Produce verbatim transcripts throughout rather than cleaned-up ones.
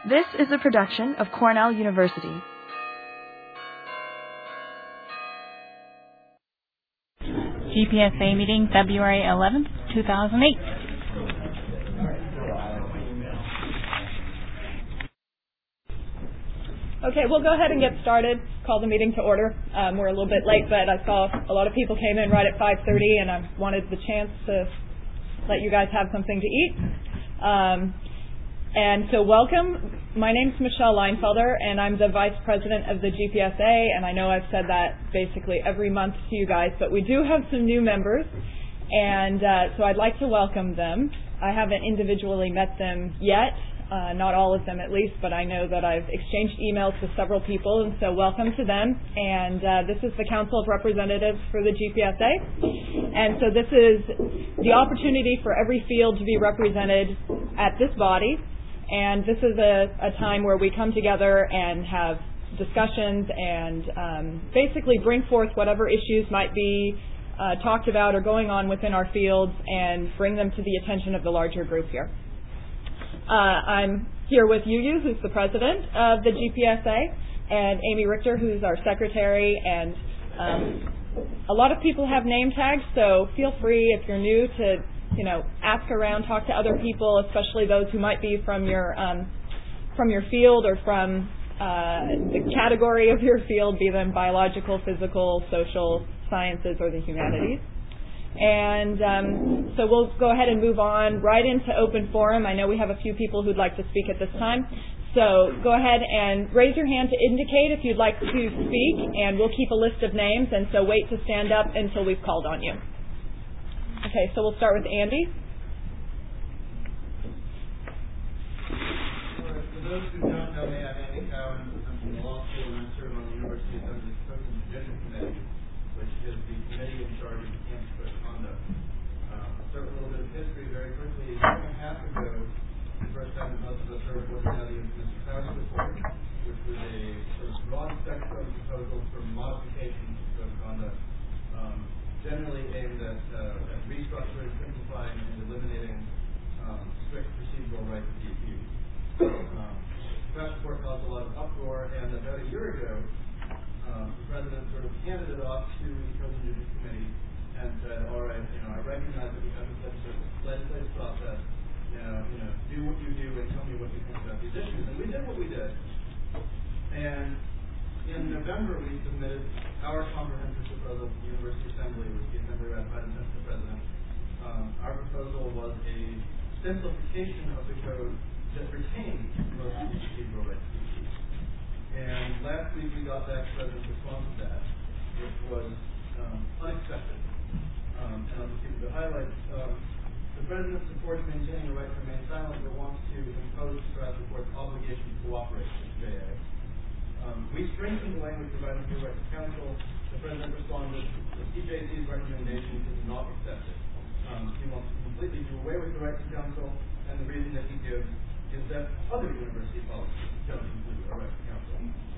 This is a production of Cornell University. G P S A meeting February eleventh, two thousand eight. Okay, we'll go ahead and get started. Call the meeting to order. Um, we're a little bit late, but I saw a lot of people came in right at five thirty, and I wanted the chance to let you guys have something to eat. Um, and so welcome. My name's Michelle Leinfelder, and I'm the Vice President of the G P S A, and I know I've said that basically every month to you guys, but we do have some new members, and uh, so I'd like to welcome them. I haven't individually met them yet. Uh, not all of them at least, but I know that I've exchanged emails with several people, and so welcome to them. And uh, this is the Council of Representatives for the G P S A. And so this is the opportunity for every field to be represented at this body. And this is a, a time where we come together and have discussions and um, basically bring forth whatever issues might be uh, talked about or going on within our fields and bring them to the attention of the larger group here. Uh, I'm here with Yu-Yu, who's the president of the G P S A, and Amy Richter, who's our secretary. And um, a lot of people have name tags, so feel free, if you're new, to you know ask around, talk to other people, especially those who might be from your um, from your field or from uh, the category of your field, be them biological, physical, social sciences, or the humanities. And um, so we'll go ahead and move on right into open forum. I know we have a few people who'd like to speak at this time. So go ahead and raise your hand to indicate if you'd like to speak, and we'll keep a list of names, and so wait to stand up until we've called on you. Okay, so we'll start with Andy. For those who don't know me, I'm Andy Cowan. I'm from the law school, and I serve on the University Assembly's Code and Judicial Committee, which is the committee in charge of campus code conduct. Um, I'll start with a little bit of history very quickly. A year and a half ago, the first time that most of us heard of what's now the infamous Krauss report, which was a sort of broad spectrum proposal for modifications to code conduct, um, generally aimed at, uh, at restructuring, simplifying, and eliminating um, strict procedural rights of D Q. Um, the Krauss report caused a lot of uproar, and about a year ago, Um, the president sort of handed it off to the Code and Judicial Committee and said, all right, you know, I recognize that we have this legislative, legislative process, you know, you know, do what you do and tell me what you think about these issues. And we did what we did. And in November, we submitted our comprehensive proposal to the University Assembly, which the Assembly ratified and sent to the president. Um, our proposal was a simplification of the code that retained most of the procedural rights. And last week we got back the President's response to that, which was um, unexpected. Um, and I'll just give you the highlights. Um, the President supports maintaining the right to remain silent, but wants to impose the Krauss report's obligation to cooperate with the J A. Um, we strengthened the language providing for right to counsel. The President responded, the C J C's recommendation is not accepted. Um, he wants to completely do away with the right to counsel, and the reason that he gives is that other university policies don't include a right to counsel.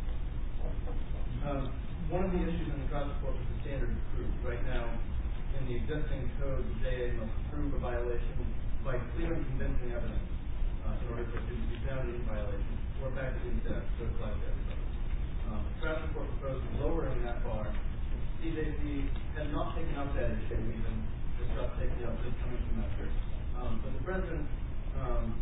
Um, one of the issues in the Krauss report was the standard of proof. Right now, in the existing code, the J A must prove a violation by clear and convincing evidence uh, in order for it to be found in violation, or faculty instead to apply to everybody. Um, the Krauss report proposed lowering that bar. C J C has not taken up that issue, even discussed taking it up this coming semester. Um, but the President um,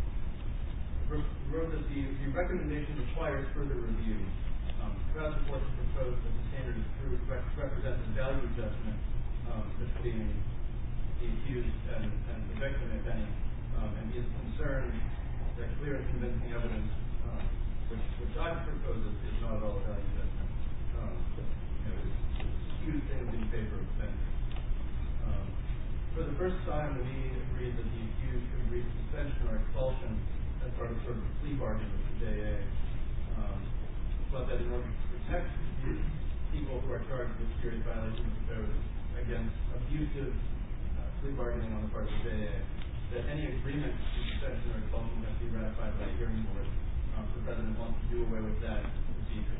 wrote that the, the recommendation requires further review. Um, the Krauss report proposed that the standard of proof rep- represents a value adjustment um, between the accused and, and the victim, if any, um, and is concerned that clear and convincing evidence, um, which, which I propose is, is not at all a value adjustment, um, you know, skews things in favor of offenders. Um, for the first time, we agreed that the accused could agree to suspension or expulsion as part of sort of a plea bargain with the J A, um, but that in order to protect people who are charged with serious violations of code against abusive uh, plea bargaining on the part of the J A, that any agreement to suspension or expulsion must be ratified by a hearing board. Um, the President wants to do away with that procedure.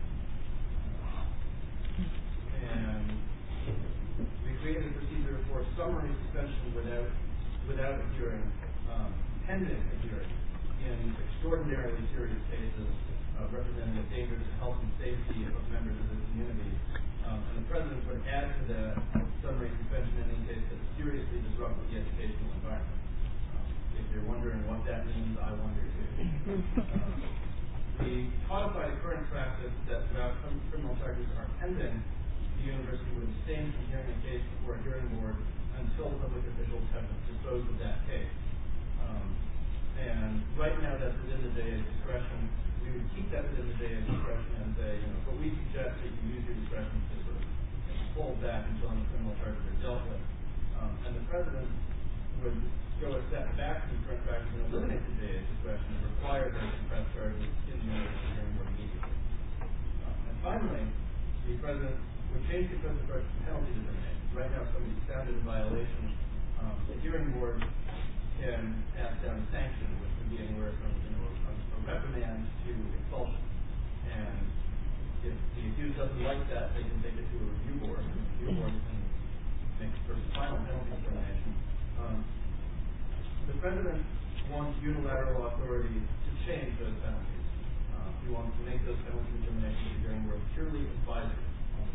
And we created a procedure for summary suspension without without a hearing, um, pending a hearing. in extraordinarily serious cases uh, representing a danger to health and safety of members of the community. Um, and the President would add to that summary suspension in any case that seriously disrupted the educational environment. Um, if you're wondering what that means, I wonder too. um, we codified a current practice that throughout criminal charges are pending, the university would abstain from hearing a case before a hearing board until public officials have disposed of that case. Um, and right now that's within the D A's discretion. We would keep that within the D A's discretion and say, you know, but we suggest that you use your discretion to sort of hold back until any criminal charges are dealt with. Um, and the President would go a step back from the current practice and eliminate the D A's discretion and require them to press charges in the university hearing board immediately. Um, and finally, the President would change the code to penalty determination. Right now, if somebody's found in violation, um, the hearing board can pass down a sanction, which could be anywhere from you know a, a reprimand to expulsion. And if the accused doesn't like that, they can take it to a review board. And the review board can make sort of final penalty determination. Um, the President wants unilateral authority to change those penalties. Uh, he wants to make those penalty determinations at the hearing board purely advisory.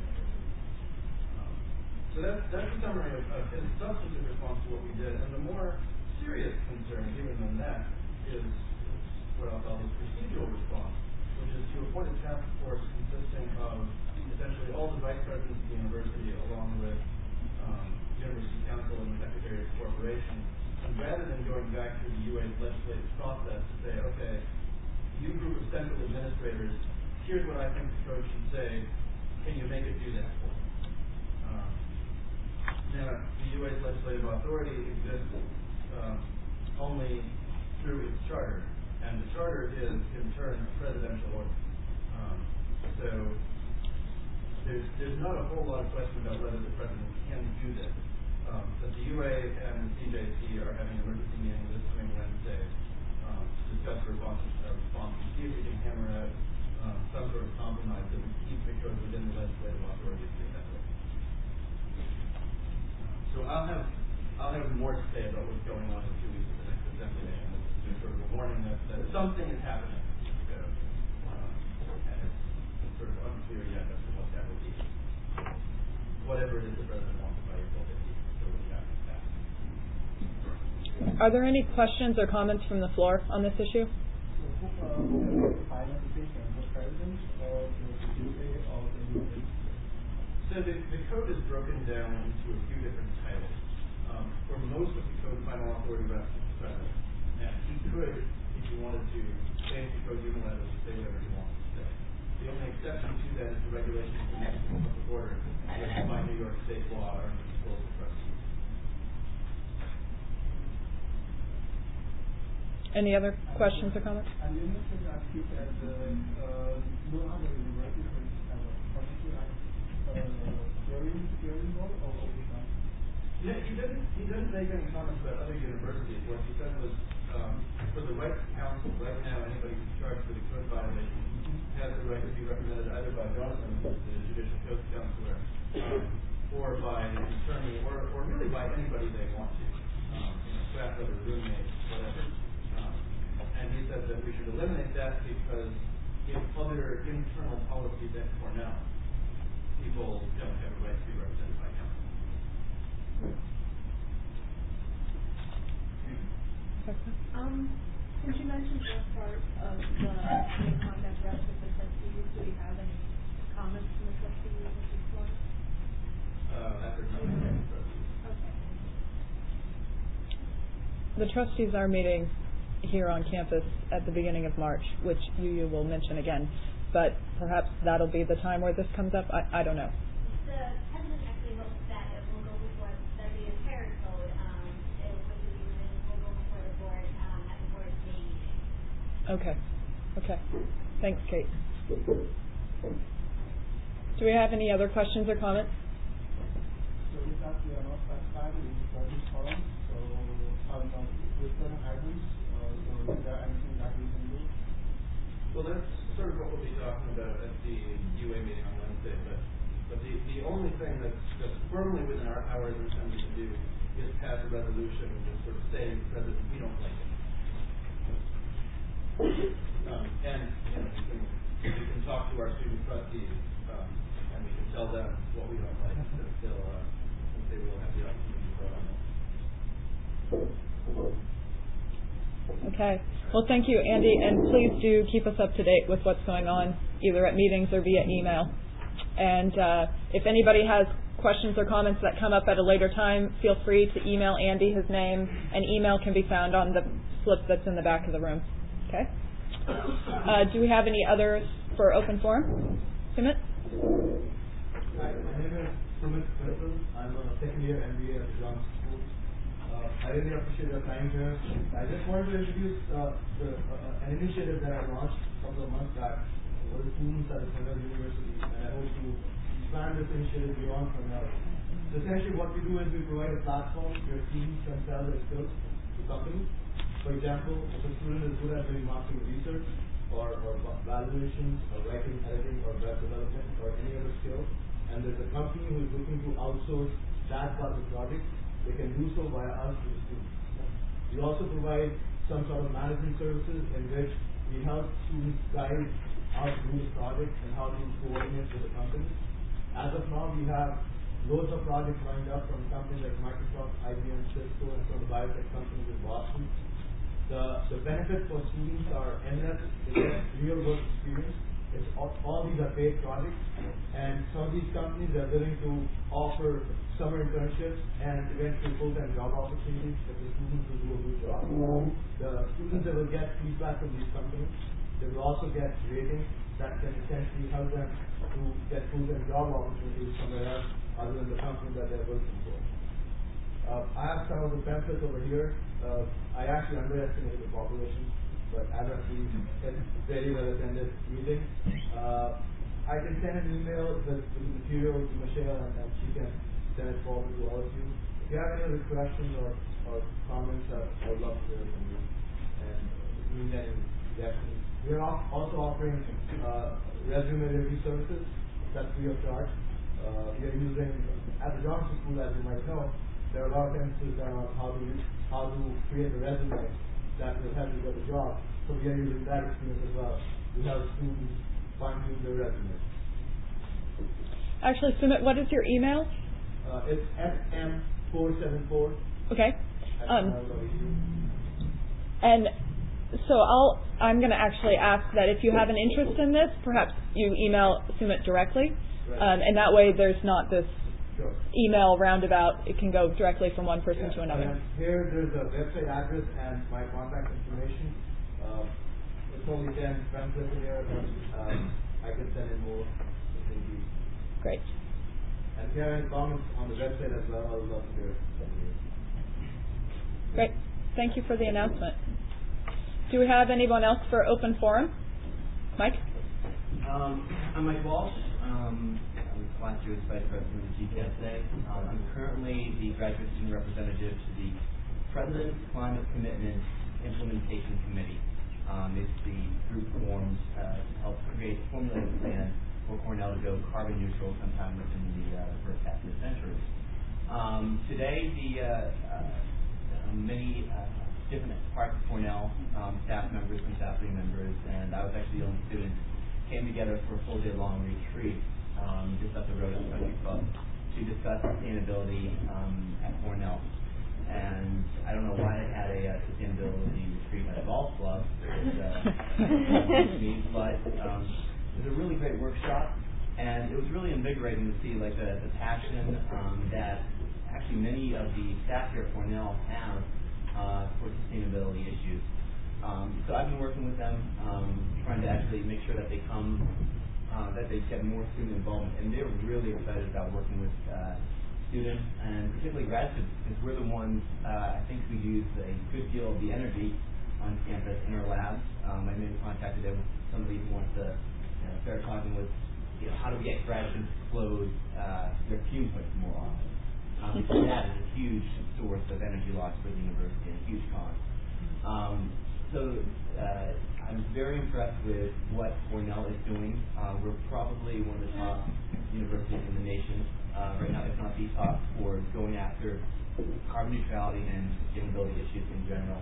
So that's, that's a summary of, of his substantive response to what we did. And the more serious concern, even than that, is what I'll call his procedural response, which is to appoint a task force consisting of essentially all the vice presidents of the university, along with um, university council and the secretary of the corporation. And rather than going back through the U A's legislative process to say, okay, you group of central administrators, here's what I think the code should say, can you make it do that for me? Um, Now, the U A's legislative authority exists um, only through its charter, and the charter is, in turn, a presidential order. Um, so there's, there's not a whole lot of question about whether the President can do this. Um, but the U A and the C J C are having an emergency meeting this coming Wednesday um, to discuss a response, a response and see if we can hammer out um, some sort of compromise that would keep the code within the legislative authority to do that way. So I'll have I'll have more to say about what's going on in two weeks at the next assembly meeting. This is sort of a warning that, that something is happening, so, uh, and it's, it's sort of unclear yet as to what that will be. Whatever it is the President wants by April fifteenth, so we'll have that. Are there any questions or comments from the floor on this issue? So the, the code is broken down into a few different titles. Um, for most of the code, final authority rests with the President. Now, he could, if he wanted to, change the code unilaterally to say whatever he wants to say. The only exception to that is the regulations connected to public order, which by New York State law are in the control of the President. Any other questions or comments? And you mentioned that he said uh, no other universities have a particular hearing hearing board or oversight? Yeah, he didn't he didn't make any comments about other universities. What he said was um, for the rights council, right now anybody who's charged with a code violation mm-hmm. has the right to be represented either by Jonathan, the judicial code counselor, um, or by an attorney, or, or really by anybody they want to, um, you know, staff member, roommate, whatever. Um, and he said that we should eliminate that because in other internal policies at Cornell, people don't have a right to be represented by counsel. Um, since you mentioned this part of the academic conduct rest of the trustees, do we have any comments from the trustees at this point? Uh, after nothing from the trustees. Okay. The trustees are meeting here on campus at the beginning of March, which you, you will mention again. But perhaps that'll be the time where this comes up. I, I don't know. The President actually hopes that it will go before the entire code. Um, it will, will go before the board um, at the board's May meeting. Okay. Okay. Thanks, Kate. Do we have any other questions or comments? So with that, we are not satisfied with this forum. So um, with certain items, uh, so is there anything that we can do? Well, that's sort of what we'll be talking about at the U A meeting on Wednesday. But, but the, the only thing that's, that's firmly within our powers and assembly to do is pass a resolution and sort of say to the President, we don't like it. Um, and you know, we can, we can talk to our student trustees, um, and we can tell them what we don't like, so they'll, uh, they will have the opportunity to vote on it. Okay. Well, thank you, Andy, and please do keep us up to date with what's going on, either at meetings or via email. And uh, if anybody has questions or comments that come up at a later time, feel free to email Andy his name. An email can be found on the slip that's in the back of the room. Okay. Uh, do we have any others for open forum? Sumit? Hi, my name is Sumit Purple. I'm a second year M B A at John School. Uh, I really appreciate your time here. I just wanted to introduce uh, the, uh, an initiative that I launched a couple of months back for the students at Cornell University, and I hope to expand this initiative beyond Cornell. So essentially what we do is we provide a platform where students can sell their skills to companies. For example, if a student is good at doing marketing research or, or valuations or writing, editing or web development or any other skill, and there's a company who is looking to outsource that part of the project, they can do so via us to the students. We also provide some sort of management services in which we help students guide how to do the project and how to coordinate with the company. As of now, we have loads of projects lined up from companies like Microsoft, I B M, Cisco, and some of the biotech companies in Boston. The, the benefits for students are endless. They get real work experience. It's all, all these are paid projects, and some of these companies are willing to offer summer internships and eventually full-time job opportunities if the students will do a good job. The students that will get feedback from these companies, they will also get ratings that can essentially help them to get full-time job opportunities somewhere else other than the company that they're working for. Uh, I have some of the pamphlets over here. Uh, I actually underestimated the population, but as of the very well attended meeting, uh, I can send an email with, with the material to Michelle, and, and she can send it forward to all of you. If you have any other questions or, or comments, uh, I would love to hear from you. And if you need any suggestions. We are also offering uh, resume review services that's free of charge. Uh, we are using, at the Johnson School, as you might know, there are a lot of emphasis on how to how to create a resume that will help you get a job. So we are using that experience as well to help students fine-tune their resumes. Actually, Sumit, what is your email? Uh, it's S M four seven four. Okay. Um, and so I'll, I'm going to actually ask that if you have an interest in this, perhaps you email Sumit directly, right. um, and that way there's not this Sure. email roundabout. It can go directly from one person yeah. to another. And here there's a website address and my contact information. Uh, it's only ten pamphlets in here, but um, I can send in more if need be. Great. And if you have any comments on the website as well, I would love to hear from you. Great. Thank you for the announcement. Do we have anyone else for open forum? Mike? Um, I'm Mike Walsh. Um, I was last year's Vice President of the G P S A. Um, I'm currently the Graduate Student Representative to the President's Climate Commitment Implementation Committee. Um, it's the group formed uh, to help create a formulated plan for Cornell to go carbon neutral sometime within the uh, first half of the century. Um, today, the uh, uh, many uh, different parts of Cornell, um, staff members and faculty members, and I was actually the only student, came together for a full day long retreat um, just up the road at the Country Club to discuss sustainability um, at Cornell. And I don't know why they had a uh, sustainability retreat at a golf club, it, uh, me, but um, it was a really great workshop, and it was really invigorating to see like the, the passion um, that actually many of the staff here at Cornell have uh, for sustainability issues. Um, so I've been working with them, um, trying to actually make sure that they come, uh, that they get more student involvement, and they're really excited about working with uh, students, and particularly grad students, because we're the ones, uh, I think we use a good deal of the energy on campus in our labs. Um, I made contact today with somebody who wants to you know, start talking with, you know, how do we get grad students to close uh, their fume hoods more often? Um, because that is a huge source of energy loss for the university and a huge cost. Um, so uh, I'm very impressed with what Cornell is doing. Uh, we're probably one of the top universities in the nation uh, right now, if not the top, for going after carbon neutrality and sustainability issues in general.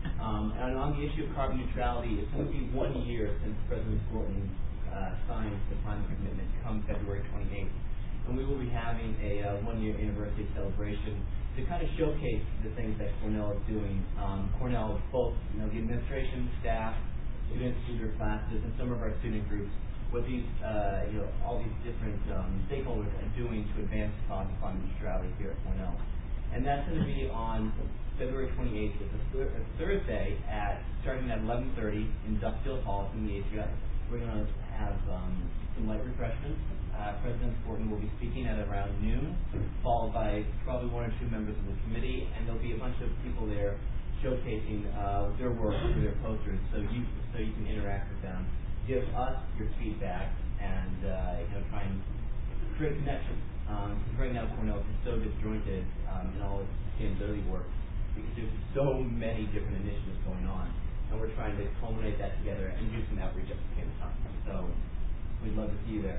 Um, and on the issue of carbon neutrality, it's going to be one year since President Thornton uh, signed the climate commitment come February twenty-eighth. And we will be having a uh, one-year anniversary celebration to kind of showcase the things that Cornell is doing. Um, Cornell, both you know, the administration, staff, students, tutor classes, and some of our student groups, what these, uh, you know, all these different um, stakeholders are doing to advance the cause of climate neutrality here at Cornell. And that's going to be on February twenty-eighth. It's a, th- a Thursday at starting at eleven thirty in Duffield Hall in the Atria. We're going to have um, some light refreshments. Uh, President Thornton will be speaking at around noon, followed by probably one or two members of the committee, and there'll be a bunch of people there showcasing uh, their work through their posters, so you so you can interact with them, give us your feedback, and uh, you know try and create connections. Um, because right now Cornell is so disjointed um, in all its sustainability work because there's so many different initiatives going on, and we're trying to culminate that together and do some outreach at the same time. So we'd love to see you there.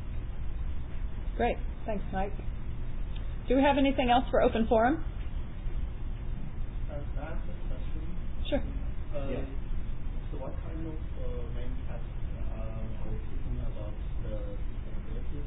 Great. Thanks, Mike. Do we have anything else for open forum? Uh, can I ask a question? Sure. Uh, Yeah. So what kind of uh, main tasks uh, are we thinking about the sustainability?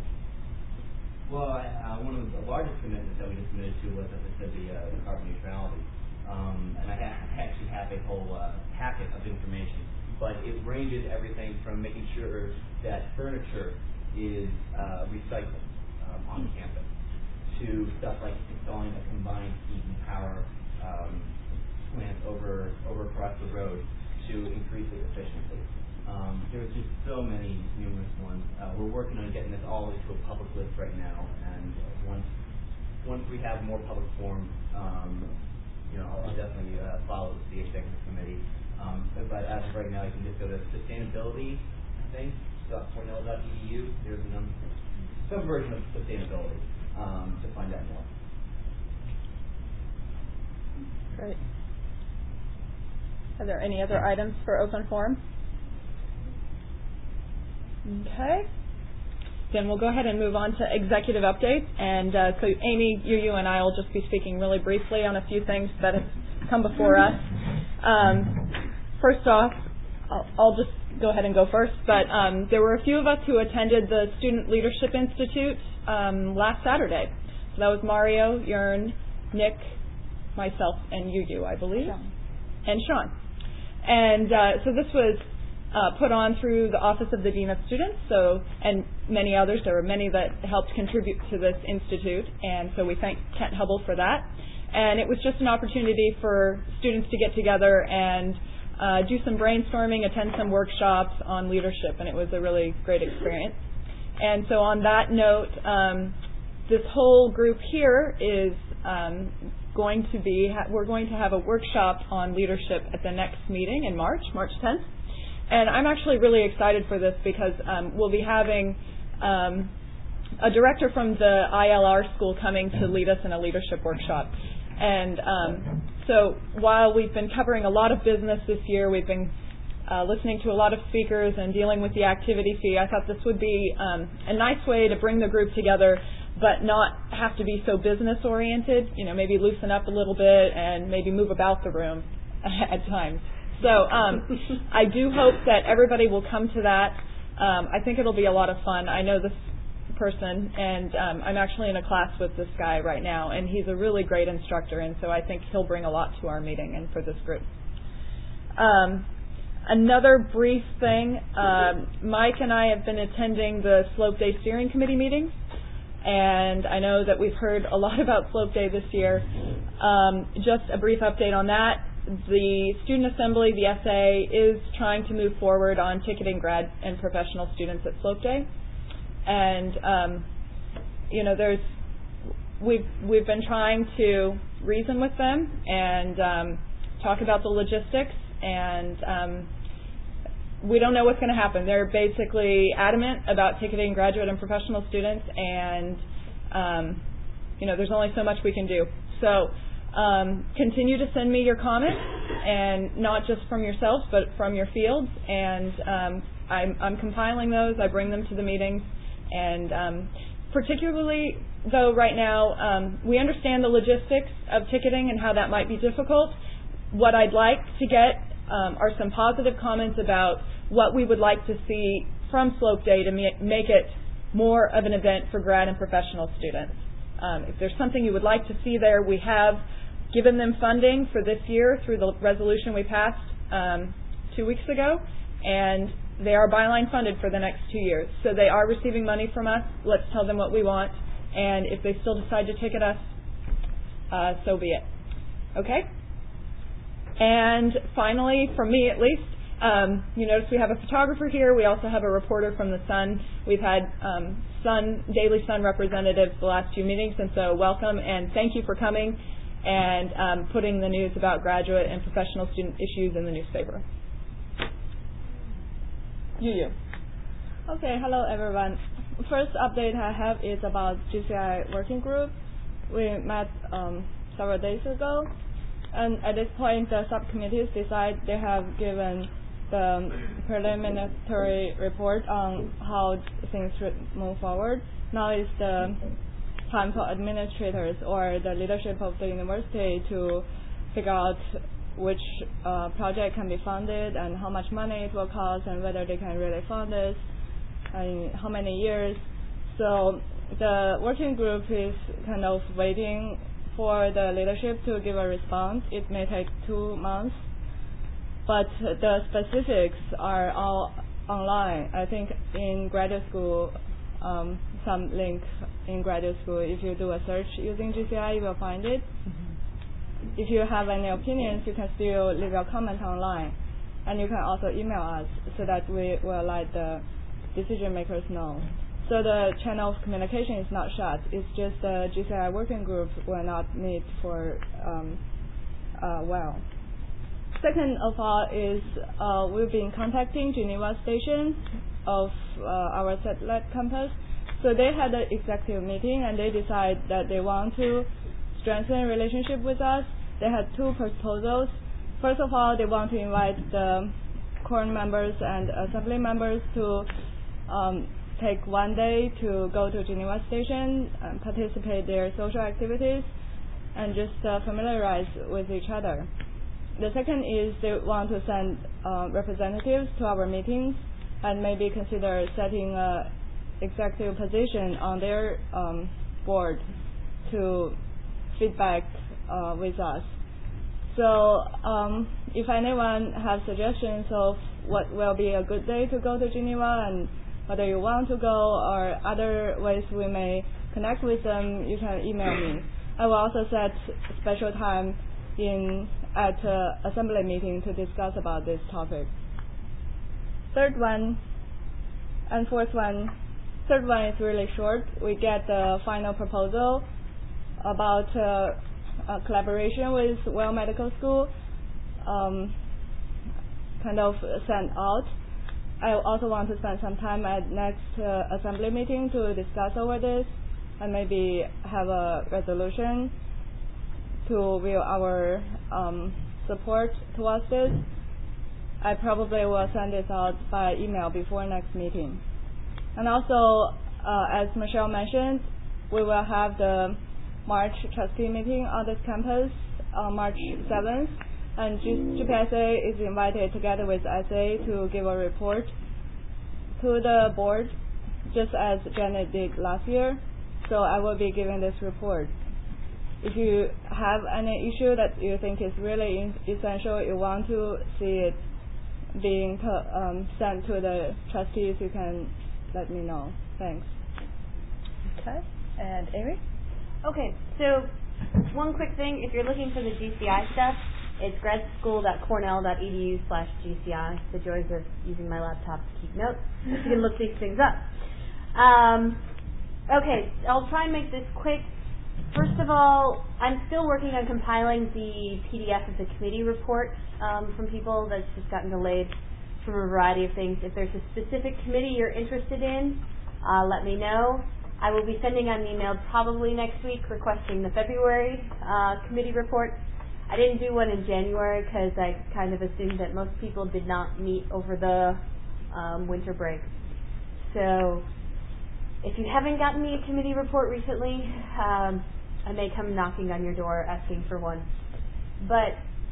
Well, I, uh, one of the largest commitments that we just committed to was, as I said, the, uh, the carbon neutrality. Um, and I, ha- I actually have a whole uh, packet of information, but it ranges everything from making sure that furniture is uh, recycled um, on campus to stuff like installing a combined heat and power um, plant over over across the road to increase its efficiency. Um, there's just so many numerous ones. Uh, we're working on getting this all into a public list right now, and once once we have more public forums, um, you know, I'll, I'll definitely uh, follow the executive committee. Um, but, but as of right now, you can just go to sustainability, I think, cornell dot e d u. There's um, some version of sustainability um, to find out more. Great. Are there any other items for open forum? Okay. Then we'll go ahead and move on to executive updates. And uh, so, Amy, you, you, and I will just be speaking really briefly on a few things that have come before us. Um, first off, I'll, I'll just go ahead and go first. But um, there were a few of us who attended the Student Leadership Institute um, last Saturday. So that was Mario, Jern, Nick, myself, and you, you, I believe, Sean. and Sean. And uh, so this was uh, put on through the Office of the Dean of Students, so and many others. There were many that helped contribute to this institute, and so we thank Kent Hubble for that. And it was just an opportunity for students to get together and uh, do some brainstorming, attend some workshops on leadership, and it was a really great experience. And so on that note, um, this whole group here is um, going to be, ha- we're going to have a workshop on leadership at the next meeting in March, March tenth. And I'm actually really excited for this because um, we'll be having um, a director from the I L R school coming to lead us in a leadership workshop. And um, so while we've been covering a lot of business this year, we've been uh, listening to a lot of speakers and dealing with the activity fee, I thought this would be um, a nice way to bring the group together but not have to be so business oriented, you know, maybe loosen up a little bit and maybe move about the room at times. So um, I do hope that everybody will come to that. Um, I think it'll be a lot of fun. I know this person, and um, I'm actually in a class with this guy right now, and he's a really great instructor, and so I think he'll bring a lot to our meeting and for this group. Um, another brief thing, um, Mike and I have been attending the Slope Day Steering Committee meetings, and I know that we've heard a lot about Slope Day this year. Um, just a brief update on that. The Student Assembly, the S A, is trying to move forward on ticketing grad and professional students at Slope Day. And, um, you know, there's, we've, we've been trying to reason with them and um, talk about the logistics, and um, we don't know what's going to happen. They're basically adamant about ticketing graduate and professional students, and, um, you know, there's only so much we can do. So um, continue to send me your comments, and not just from yourselves, but from your fields, and um, I'm, I'm compiling those. I bring them to the meetings, and um, particularly, though, right now, um, we understand the logistics of ticketing and how that might be difficult. what I'd like to get um, are some positive comments about what we would like to see from Slope Day to ma- make it more of an event for grad and professional students. Um, if there's something you would like to see there, we have given them funding for this year through the resolution we passed um, two weeks ago, and they are byline funded for the next two years. So they are receiving money from us. Let's tell them what we want, and if they still decide to ticket us, uh, so be it. Okay? And finally, from me at least, um, you notice we have a photographer here. We also have a reporter from the Sun. We've had um, Sun, Daily Sun representatives the last few meetings, and so welcome and thank you for coming and um, putting the news about graduate and professional student issues in the newspaper. You, you. Okay, hello everyone. First update I have is about G C I working group. We met um, several days ago, and at this point the subcommittees decide they have given the preliminary report on how things should move forward. Now is the time for administrators or the leadership of the university to figure out which uh, project can be funded and how much money it will cost and whether they can really fund this and how many years. So the working group is kind of waiting for the leadership to give a response. It may take two months, but the specifics are all online. I think in graduate school, um, some link in graduate school, if you do a search using G C I, you will find it. Mm-hmm. If you have any opinions, you can still leave your comment online. And you can also email us so that we will let the decision makers know. So the channel of communication is not shut. It's just the G C I working group will not meet for um, uh, well. Second of all is uh, we've been contacting Geneva Station of uh, our satellite campus. So they had an executive meeting and they decided that they want to strengthen a relationship with us. They had two proposals. First of all, they want to invite the core members and assembly members to um, take one day to go to Geneva Station and participate in their social activities and just uh, familiarize with each other. The second is they want to send uh, representatives to our meetings and maybe consider setting a executive position on their um, board to feedback uh, with us. So um, if anyone has suggestions of what will be a good day to go to Geneva and whether you want to go or other ways we may connect with them, you can email me. I will also set special time in at uh, assembly meeting to discuss about this topic. Third one and fourth one. Third one is really short. We get the final proposal about uh, a collaboration with Well Medical School, um, kind of sent out. I also want to spend some time at next uh, assembly meeting to discuss over this and maybe have a resolution to reveal our um, support towards this. I probably will send this out by email before next meeting. And also, uh, as Michelle mentioned, we will have the March trustee meeting on this campus on March seventh, and G P S A is invited together with S A to give a report to the board, just as Janet did last year. So I will be giving this report. If you have any issue that you think is really essential, you want to see it being um, sent to the trustees, you can let me know. Thanks. Okay. And Amy? Okay, so one quick thing, if you're looking for the G C I stuff, it's gradschool.cornell.edu slash GCI, the joys of using my laptop to keep notes. You can look these things up. Um, okay, I'll try and make this quick. First of all, I'm still working on compiling the P D F of the committee report um, from people. That's just gotten delayed from a variety of things. If there's a specific committee you're interested in, uh, let me know. I will be sending out an email probably next week requesting the February uh, committee report. I didn't do one in January because I kind of assumed that most people did not meet over the um, winter break. So if you haven't gotten me a committee report recently, um, I may come knocking on your door asking for one. But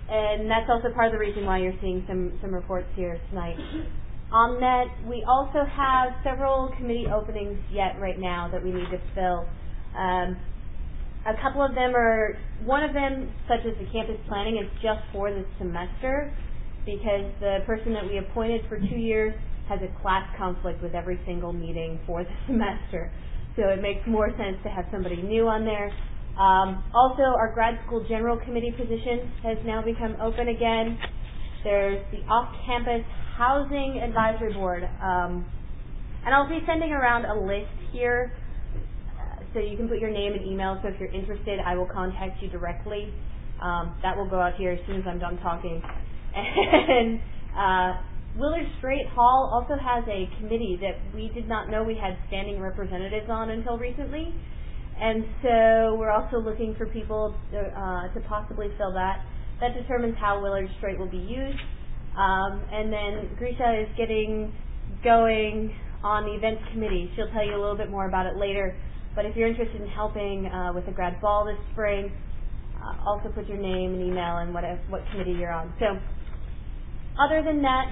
and that's also part of the reason why you're seeing some, some reports here tonight. On that, we also have several committee openings yet right now that we need to fill. Um, a couple of them are, one of them, such as the campus planning, is just for this semester because the person that we appointed for two years has a class conflict with every single meeting for the semester. So it makes more sense to have somebody new on there. Um, also, our grad school general committee position has now become open again. There's the off-campus housing advisory board. Um, and I'll be sending around a list here uh, so you can put your name and email. So if you're interested, I will contact you directly. Um, that will go out here as soon as I'm done talking. And uh, Willard Straight Hall also has a committee that we did not know we had standing representatives on until recently. And so we're also looking for people to, uh, to possibly fill that. That determines how Willard Straight will be used. Um, and then Grisha is getting going on the events committee. She'll tell you a little bit more about it later. But if you're interested in helping uh, with the grad ball this spring, uh, also put your name and email and what, what committee you're on. So other than that,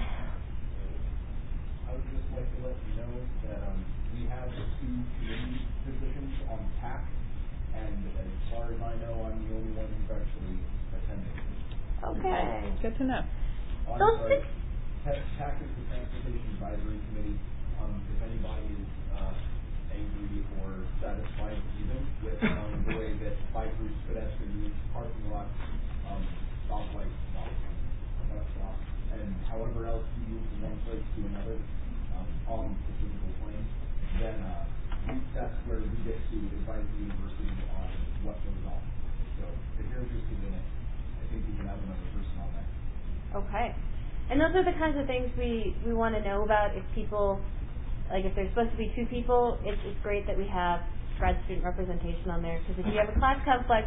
I would just like to let you know that um, we have two committee positions on T A C, and as far as I know, I'm the only one who's actually attending. okay. Good to know. On Those sorry, T A C is the Transportation Advisory Committee. Um, if anybody is uh, angry or satisfied even with um, the way that bikers, pedestrians, parking lots, um, stoplights, stop, stop, stop, and however else you move from one place to another um, on the physical plane, then uh, that's where we get to advise the university on what goes on. So if you're interested in it, I think we can have another person on that. Okay. And those are the kinds of things we, we want to know about if people, like if there's supposed to be two people, it's, it's great that we have grad student representation on there. Because if you have a class conflict,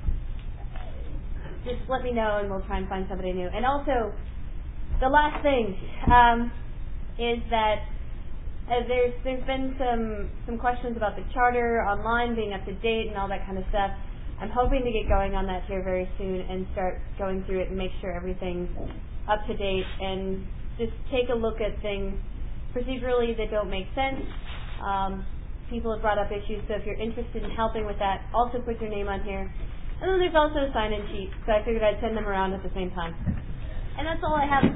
just let me know and we'll try and find somebody new. And also, the last thing um, is that uh, there's there's been some, some questions about the charter online being up to date and all that kind of stuff. I'm hoping to get going on that here very soon and start going through it and make sure everything's up to date and just take a look at things procedurally that don't make sense. Um, people have brought up issues, so if you're interested in helping with that, also put your name on here. And then there's also a sign-in sheet, so I figured I'd send them around at the same time. And that's all I have.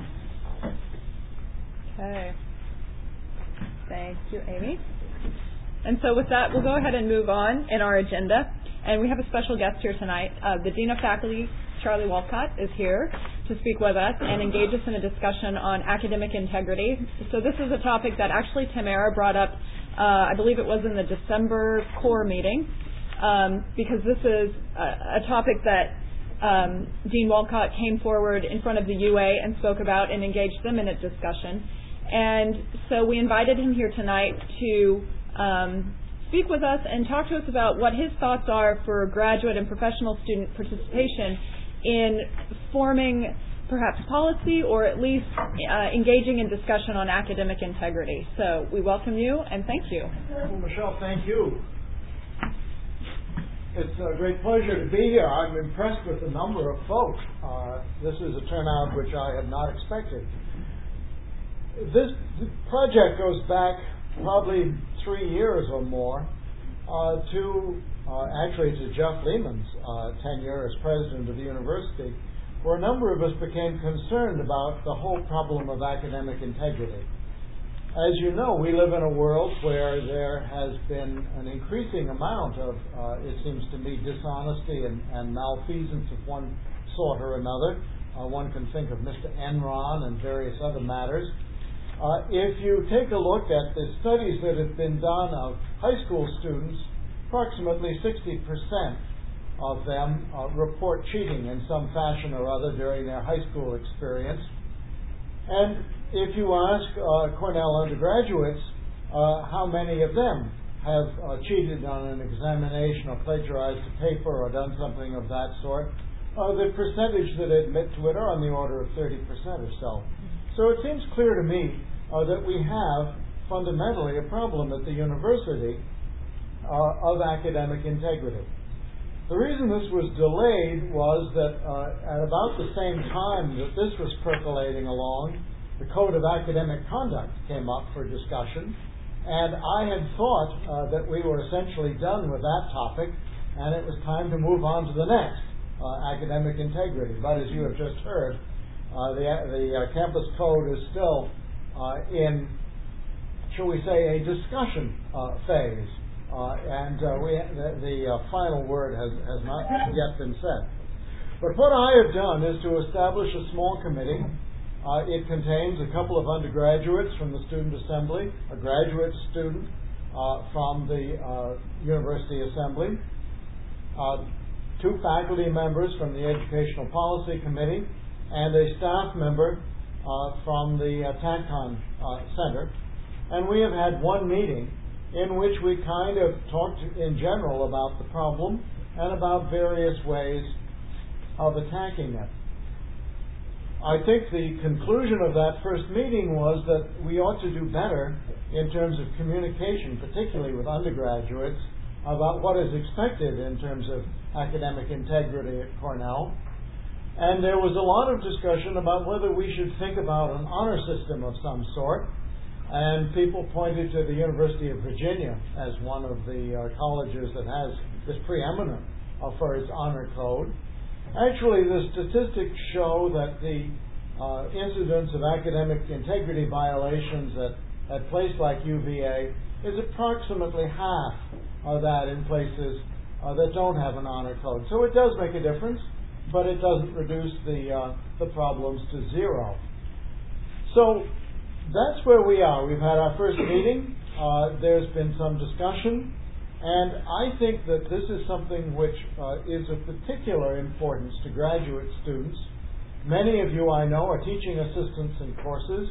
Okay. Thank you, Amy. And so with that, we'll go ahead and move on in our agenda. And we have a special guest here tonight. Uh, the Dean of Faculty, Charlie Walcott, is here to speak with us and engage us in a discussion on academic integrity. So this is a topic that actually Tamara brought up, uh, I believe it was in the December core meeting, um, because this is a, a topic that um, Dean Walcott came forward in front of the U A and spoke about and engaged them in a discussion. And so we invited him here tonight to um, speak with us and talk to us about what his thoughts are for graduate and professional student participation in forming perhaps policy or at least uh, engaging in discussion on academic integrity. So we welcome you and thank you. Well, Michelle, thank you. It's a great pleasure to be here. I'm impressed with the number of folks. Uh, this is a turnout which I had not expected. This project goes back probably three years or more uh, to, uh, actually to Jeff Lehman's uh, tenure as president of the university, where a number of us became concerned about the whole problem of academic integrity. As you know, we live in a world where there has been an increasing amount of, uh, it seems to me, dishonesty and, and malfeasance of one sort or another. Uh, one can think of Mister Enron and various other matters. Uh, if you take a look at the studies that have been done of high school students, approximately sixty percent of them uh, report cheating in some fashion or other during their high school experience. And if you ask uh, Cornell undergraduates uh, how many of them have uh, cheated on an examination or plagiarized a paper or done something of that sort, uh, the percentage that admit to it are on the order of thirty percent or so. So it seems clear to me uh, that we have fundamentally a problem at the university uh, of academic integrity. The reason this was delayed was that uh, at about the same time that this was percolating along, the Code of Academic Conduct came up for discussion, and I had thought uh, that we were essentially done with that topic, and it was time to move on to the next, uh, academic integrity. But as you have just heard, uh, the, the uh, campus code is still uh, in, shall we say, a discussion uh, phase. Uh, and uh, we, the, the uh, final word has, has not yet been said. But what I have done is to establish a small committee. Uh, it contains a couple of undergraduates from the Student Assembly, a graduate student uh, from the uh, University Assembly, uh, two faculty members from the Educational Policy Committee, and a staff member uh, from the uh, TACCON uh, Center. And we have had one meeting in which we kind of talked in general about the problem and about various ways of attacking it. I think the conclusion of that first meeting was that we ought to do better in terms of communication, particularly with undergraduates, about what is expected in terms of academic integrity at Cornell. And there was a lot of discussion about whether we should think about an honor system of some sort. And people pointed to the University of Virginia as one of the uh, colleges that has this preeminent uh, for its honor code. Actually, the statistics show that the uh, incidence of academic integrity violations at, at places like U V A is approximately half of that in places uh, that don't have an honor code. So it does make a difference, but it doesn't reduce the, uh, the problems to zero. So that's where we are. We've had our first meeting. Uh, there's been some discussion. And I think that this is something which uh, is of particular importance to graduate students. Many of you I know are teaching assistants in courses.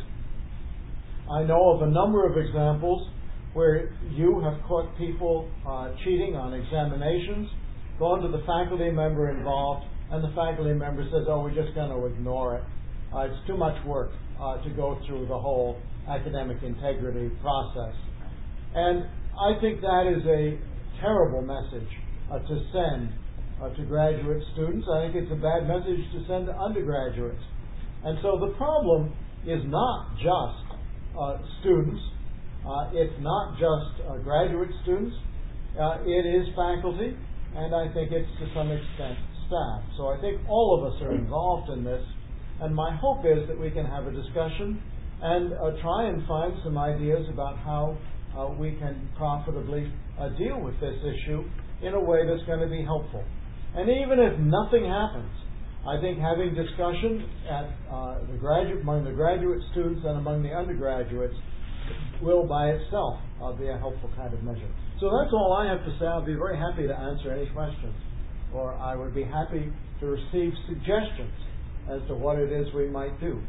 I know of a number of examples where you have caught people uh, cheating on examinations, gone to the faculty member involved, and the faculty member says, oh, we're just going to ignore it. Uh, it's too much work uh, to go through the whole academic integrity process. And I think that is a terrible message uh, to send uh, to graduate students. I think it's a bad message to send to undergraduates. And so the problem is not just uh, students. Uh, it's not just uh, graduate students. Uh, it is faculty, and I think it's to some extent staff. So I think all of us are involved in this. And my hope is that we can have a discussion and uh, try and find some ideas about how uh, we can profitably uh, deal with this issue in a way that's going to be helpful. And even if nothing happens, I think having discussion at uh, the graduate, among the graduate students and among the undergraduates will by itself uh, be a helpful kind of measure. So that's all I have to say. I'll be very happy to answer any questions, or I would be happy to receive suggestions as to what it is we might do.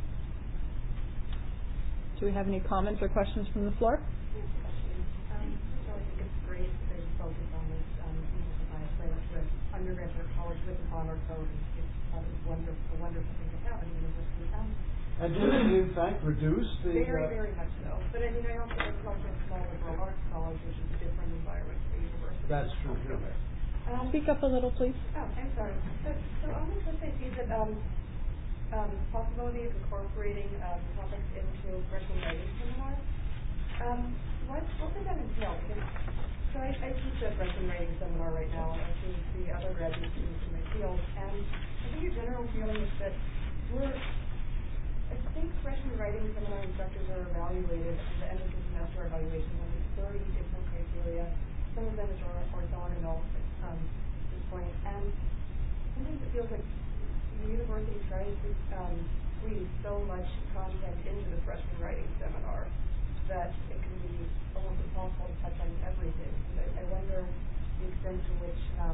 Do we have any comments or questions from the floor? Um, so I think it's great that you focus on this um, with undergraduate college with the honor code. It's uh, wonderful, a wonderful thing to have in the university. Um, and does it in fact reduce the... Very, uh, very much so. But I mean, I also it's also a small liberal arts college, which is a different environment for the university. That's true, too. Um, Speak up a little, please. Oh, I'm sorry. So, so on this website, you said um, um, possibility of incorporating um, topics into freshman writing seminars. Um, what, what would that entail? Because, so I, I teach a freshman writing seminar right now. I teach the other graduate students in my field, and I think a general feeling is that we're, I think freshman writing seminar instructors are evaluated at the end of the semester evaluation on thirty different criteria. Some of them is orthogonal um, at this point, and sometimes it feels like the university tries to um, squeeze so much content into the freshman writing seminar that it can be almost impossible to touch on everything. And I, I wonder the extent to which um,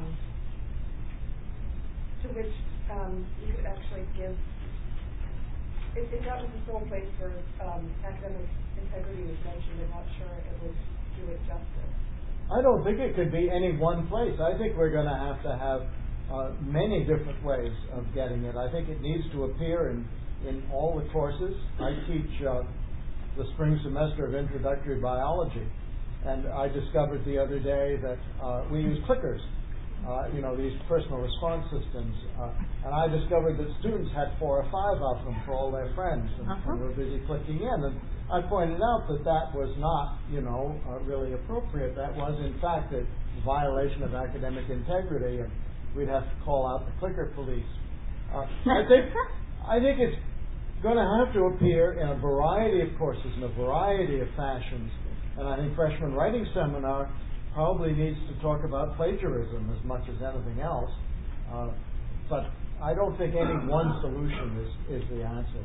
to which um, you could actually give. If, if that was the sole place where um, academic integrity was mentioned, I'm not sure it would do it justice. I don't think it could be any one place. I think we're going to have to have uh, many different ways of getting it. I think it needs to appear in, in all the courses. I teach uh, the spring semester of introductory biology, and I discovered the other day that uh, we use clickers uh, you know, these personal response systems. Uh, and I discovered that students had four or five of them for all their friends, and, Uh-huh. and were busy clicking in. And I pointed out that that was not, you know, uh, really appropriate. That was, in fact, a violation of academic integrity, and we'd have to call out the clicker police. Uh, I think, I think it's going to have to appear in a variety of courses, in a variety of fashions. And I think Freshman Writing Seminar probably needs to talk about plagiarism as much as anything else. Uh, but I don't think any one solution is, is the answer.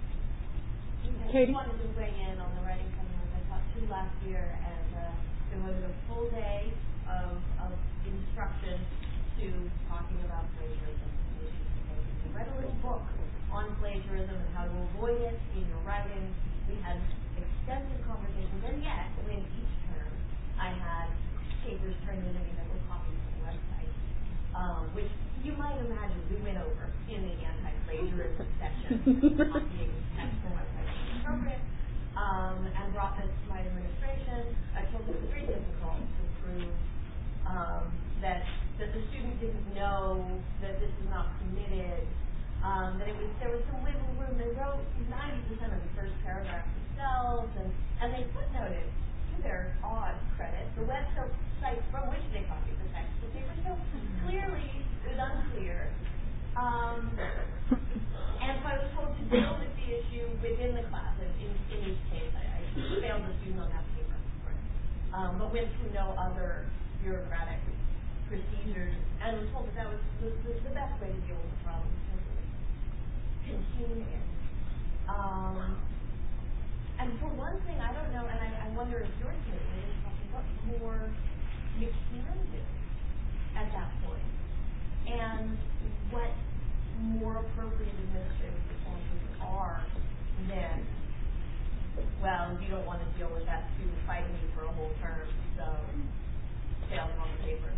I Katie? just wanted to weigh in on the writing seminars. I taught two last year, and uh, there was a full day of, of instruction to talking about plagiarism. We read a little book on plagiarism and how to avoid it in your writing. We had extensive conversations, and yet, in each term, I had papers turned into me that were copies from the website, um, which you might imagine we went over in the anti-plagiarism section, copying text from websites is appropriate, um, and brought this to my administration. I told them it was very difficult to prove um, that that the student didn't know that this was not permitted. Um, that it was there was some wiggle room. They wrote ninety percent of the first paragraph themselves, and and they footnoted, to their odd credit, the website from which they copied the text of the paper. So clearly it was unclear. Um, and so I was told to deal with the issue within the class. In, in, in each case, I, I failed the student on that paper, of course, um, but went through no other bureaucratic procedures, and was told that that was the, the, the best way to deal with the problem. Continue it. Um, and for one thing, I don't know, and I, I wonder if your opinion is what more you can do at that point, and what more appropriate administrative responses are than, well, you don't want to deal with that student fighting you for a whole term, so fail them on the paper.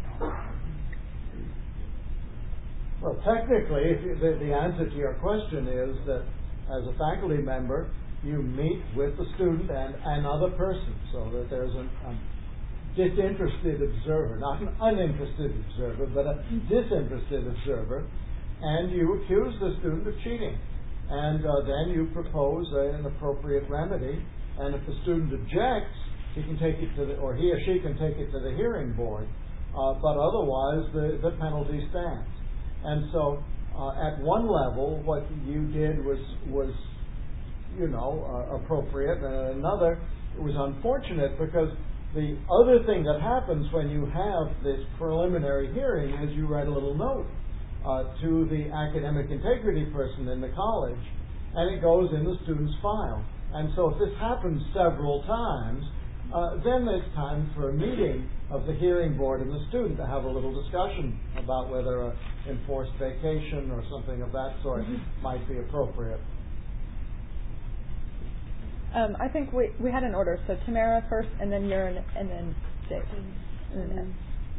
Well, technically, if you, the, the answer to your question is that as a faculty member, you meet with the student and another person, so that there's a, a disinterested observer, not an uninterested observer, but a disinterested observer, and you accuse the student of cheating. And uh, then you propose a, an appropriate remedy, and if the student objects, he can take it to the, or he or she can take it to the hearing board, uh, but otherwise the, the penalty stands. And so, uh, at one level, what you did was, was you know, uh, appropriate, and at another, it was unfortunate, because the other thing that happens when you have this preliminary hearing is you write a little note uh, to the academic integrity person in the college, and it goes in the student's file. And so if this happens several times, uh, then it's time for a meeting of the hearing board and the student to have a little discussion about whether an enforced vacation or something of that sort mm-hmm. might be appropriate. Um, I think we we had an order, so Tamara first, and then Jern, and then Dave. And then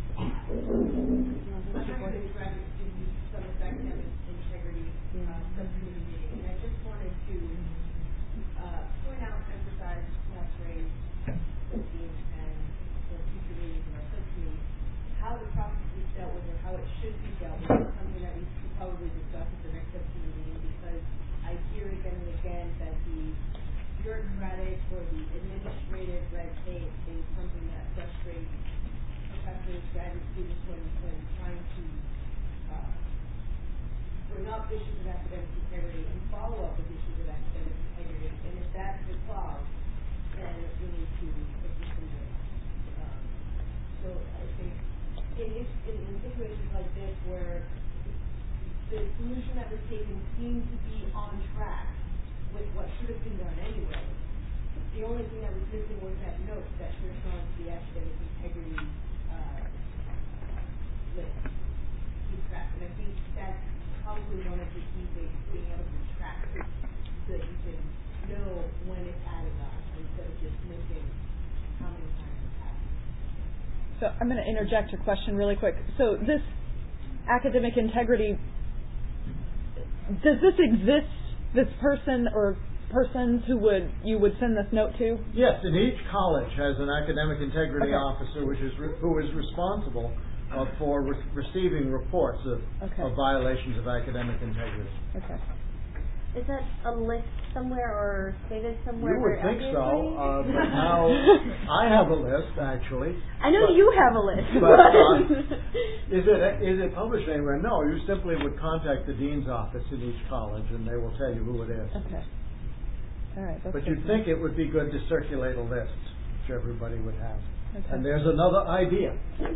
how the process is dealt with or how it should be dealt with is something that we should probably discuss at the next subcommittee meeting, because I hear again and again that the bureaucratic or the administrative red tape is something that frustrates professors, graduate students when, when trying to uh, bring up issues of academic integrity and follow up with issues of academic integrity. And if that's the cause, then we need to listen to it. Um, so I think In, in, in situations like this where the solution that was taken seemed to be on track with what should have been done anyway, the only thing that was missing was that note that should have gone to the academic integrity uh, list. Keep track. And I think that's probably one of the key things, being able to track it so that you can know when it's adding up instead of just missing how many times it's happened. So I'm going to interject a question really quick. So this academic integrity, does this exist, this person or persons who would you would send this note to? Yes, and each college has an academic integrity okay. officer which is re- who is responsible uh, for re- receiving reports of, Okay. of violations of academic integrity. Okay. Is that a list somewhere or stated somewhere? You would very think so, obviously? uh, but now I have a list actually. I know but, you have a list. But uh, is it is it published anywhere? No, you simply would contact the dean's office in each college, and they will tell you who it is. Okay. All right. That's But good you'd to think it would be good to circulate a list, which everybody would have. Okay. And there's another idea.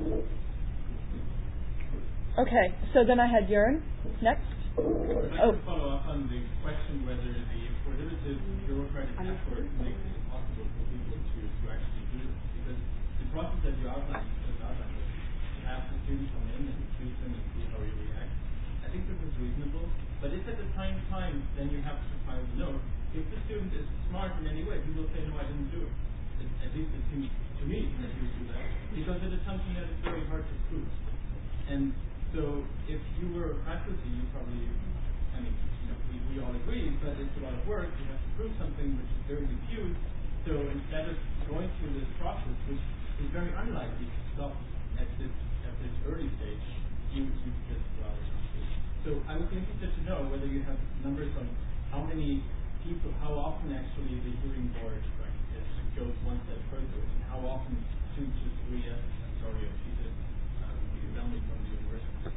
Okay, so then I had Jörn next. I'd like Oh. to follow up on the question whether the prohibitive bureaucratic effort makes it possible for people to, to actually do this. Because the process that you outlined, just outlined, was to have the student come in and treat them and see how you react. I think this is reasonable. But if at the same time, then you have to file a note, if the student is smart in any way, he will say, no, I didn't do it. It at least it seems to me that you do that. Because it is something that is very hard to prove. And so if you were a faculty, you probably, I mean, you know, we, we all agree, but it's a lot of work. You have to prove something which is very diffuse. So instead of going through this process, which is very unlikely to stop at this at this early stage, you you just rather not do. So I would be interested to know whether you have numbers on how many people, how often actually the hearing board right, is, goes one step further, and how often students just agree, yes, I'm sorry, I cheated, um, you can tell me from the university.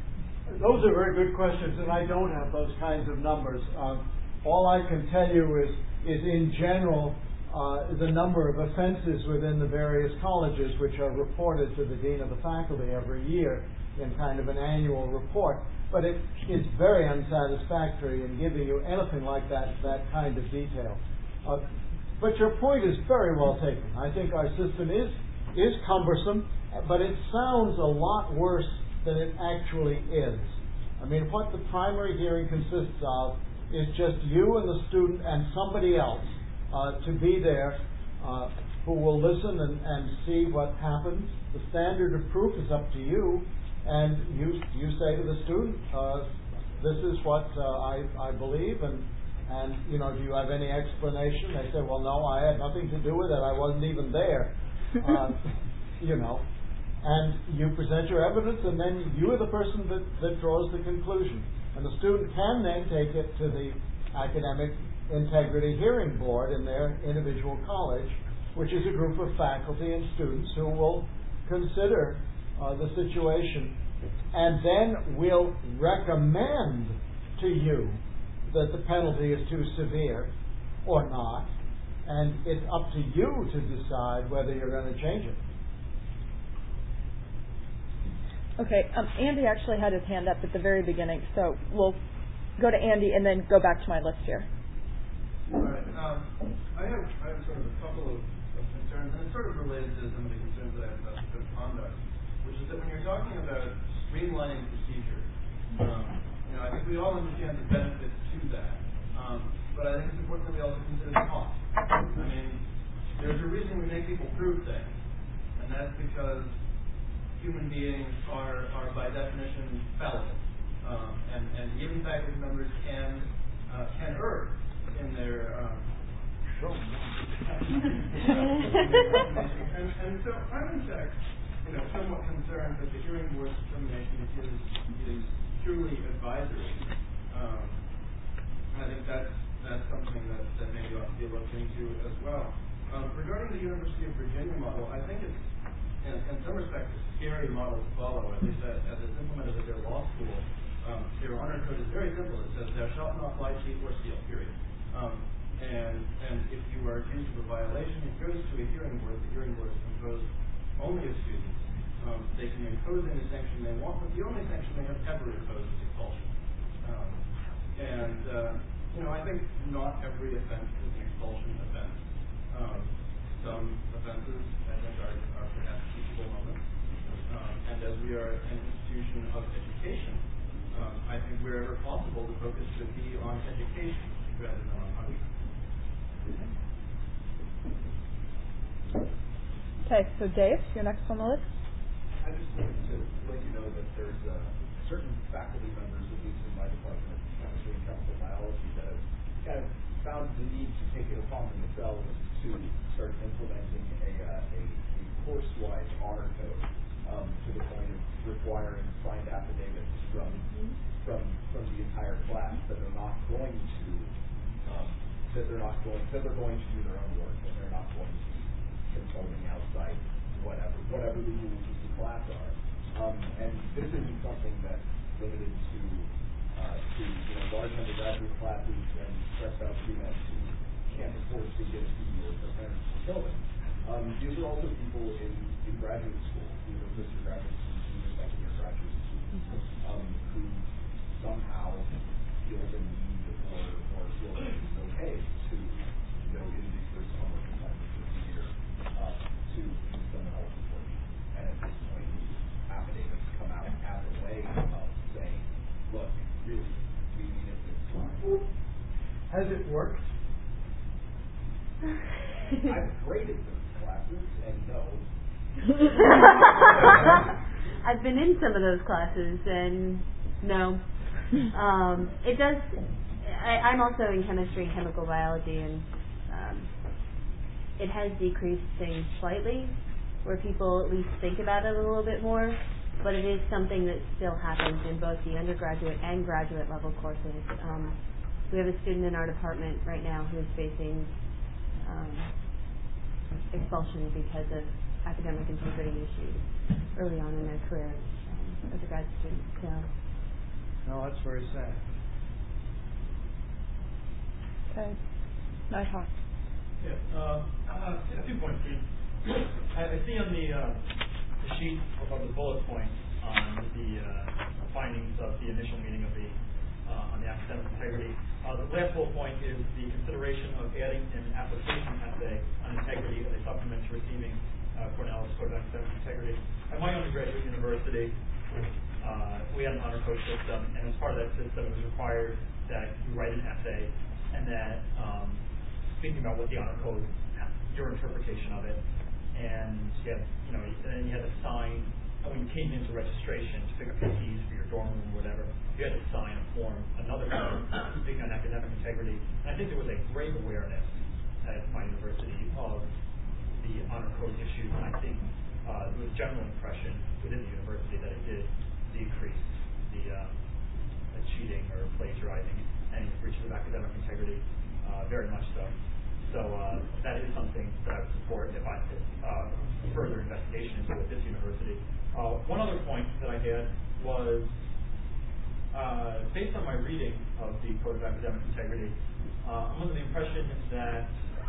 Those are very good questions, and I don't have those kinds of numbers. Um, all I can tell you is, is in general, uh, the number of offenses within the various colleges which are reported to the dean of the faculty every year in kind of an annual report. But it is very unsatisfactory in giving you anything like that, that kind of detail. Uh, but your point is very well taken. I think our system is is cumbersome, but it sounds a lot worse than it actually is. I mean, what the primary hearing consists of is just you and the student and somebody else uh, to be there uh, who will listen and, and see what happens. The standard of proof is up to you, and you you say to the student, uh, this is what uh, I, I believe, and, and, you know, do you have any explanation? They say, well, no, I had nothing to do with it. I wasn't even there. Uh, you know. And you present your evidence, and then you are the person that, that draws the conclusion. And the student can then take it to the Academic Integrity Hearing Board in their individual college, which is a group of faculty and students who will consider uh, the situation and then will recommend to you that the penalty is too severe or not. And it's up to you to decide whether you're going to change it. Okay, um, Andy actually had his hand up at the very beginning, so we'll go to Andy and then go back to my list here. All right. Um, I have I have sort of a couple of, of concerns, and it's sort of related to some of the concerns that I have about good conduct, which is that when you're talking about streamlining procedure, um, you know, I think we all understand the benefits to that, um, but I think it's important that we also consider the cost. I mean, there's a reason we make people prove things, and that's because human beings are, are by definition fallible, um, and, and even faculty members can uh, can err in their um, and, and so I'm in fact, you know, somewhat concerned that the hearing board's determination is, is truly advisory. Um, I think that's that's something that, that maybe ought to be looked into as well. Um, regarding the University of Virginia model, I think it's in, in some respects a scary model to follow, at least as, as it's implemented at their law school. Um, their honor code is very simple. It says, thou shalt not lie, cheat, or steal, period. Um, and and if you are accused of a violation, it goes to a hearing board. The hearing board is composed only of students. Um, they can impose any sanction they want, but the only sanction they have ever imposed is expulsion. Um, and, uh, you know, I think not every offense is an expulsion offense. Um, some offenses, I think, are, are perhaps teachable moments. Um, and as we are an institution of education, um, I think wherever possible, the focus should be on education rather than on punishment. Okay, so Dave, you're next on the list. I just wanted to let you know that there's uh, certain faculty members, at least in my department of chemistry and chemical biology, that have kind of found the need to take it upon themselves to start implementing a, uh, a, a course-wide honor code um, to the point of requiring signed affidavits from from from the entire class that they're not going to um, that they're not going that they're going to do their own work and they're not going to be consulting outside whatever whatever the rules of the class are. Um, and this isn't something that's limited to uh, to you know large undergraduate classes and stressed out students who can't afford to get a studio with their parents for building. Um, these are also people in, in graduate school, either first year graduate students, either second year graduate students, um, who somehow feel the need or, or feel that it's okay to, you know, in the first summer assignment of the year, uh, to do someone else's work. And at this point, affidavits come out as a way of saying, look, really, we mean it this time. Has it worked? I've graded those classes, and no. I've been in some of those classes, and no. Um, it does. I, I'm also in chemistry and chemical biology, and um, it has decreased things slightly, where people at least think about it a little bit more. But it is something that still happens in both the undergraduate and graduate level courses. Um, we have a student in our department right now who is facing um, expulsion because of academic integrity issues early on in their career um, as a grad student. So. No, that's very sad. Okay. Nighthawk. Yes. Uh, uh, a few points, please. I, I see on the, uh, the sheet above the bullet point on the uh, findings of the initial meeting of the uh, on the academic integrity. Uh, the last bullet point is the consideration of adding an application essay on integrity as a supplement to receiving uh, Cornell's Code of Academic Integrity. At my undergraduate university, uh, we had an honor code system, and as part of that system, it was required that you write an essay and that um, thinking about what the honor code, your interpretation of it, and you had, you know, and then you had to sign. When you came into registration to pick up your keys for your dorm room or whatever, you had to sign a form, another form, speaking on academic integrity. And I think there was a great awareness at my university of the honor code issues, and I think uh, there was a general impression within the university that it did decrease the, uh, the cheating or plagiarizing, any breaches of academic integrity, uh, very much so. So uh, that is something that I would support if I uh, further investigation into at this university. Uh, one other point that I had was, uh, based on my reading of the Code of Academic Integrity, uh, I'm under the impression that,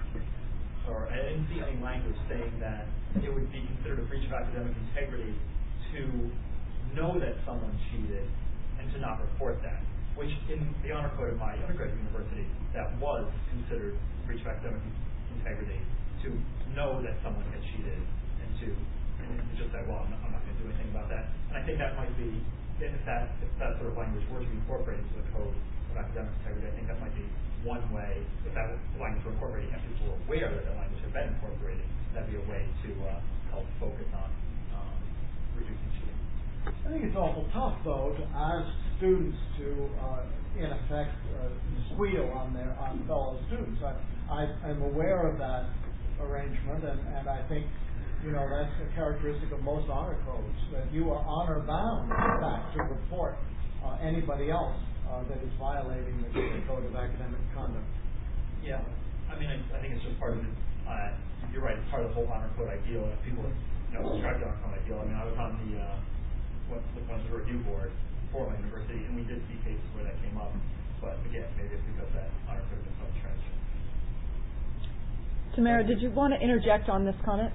or I didn't see any language saying that it would be considered a breach of academic integrity to know that someone cheated and to not report that, which in the honor code of my undergraduate university, that was considered a breach of academic integrity to know that someone had cheated and to and just say, well, I'm not, I'm not going to do anything about that. And I think that might be, if that if that sort of language were to be incorporated into the Code of Academic Integrity, I think that might be one way, if that language were incorporated and people were aware that that language had been incorporated, that'd be a way to uh, help focus on um, reducing cheating. I think it's awful tough, though, to ask students to, uh, in effect, uh, squeal on their on fellow students. I, I am aware of that arrangement, and, and I think, you know, that's a characteristic of most honor codes, that you are honor bound, in fact, to report uh, anybody else uh, that is violating the Code of Academic Conduct. Yeah, I mean, I, I think it's just part of the, uh, you're right, it's part of the whole honor code ideal, and if people, you know, subscribe to honor code ideal. I mean, I was on the, uh, what, what was the review board for my university, and we did see cases where that came up, but again, maybe it's because that honor code is so entrenched. Tamara, did you want to interject on this comment?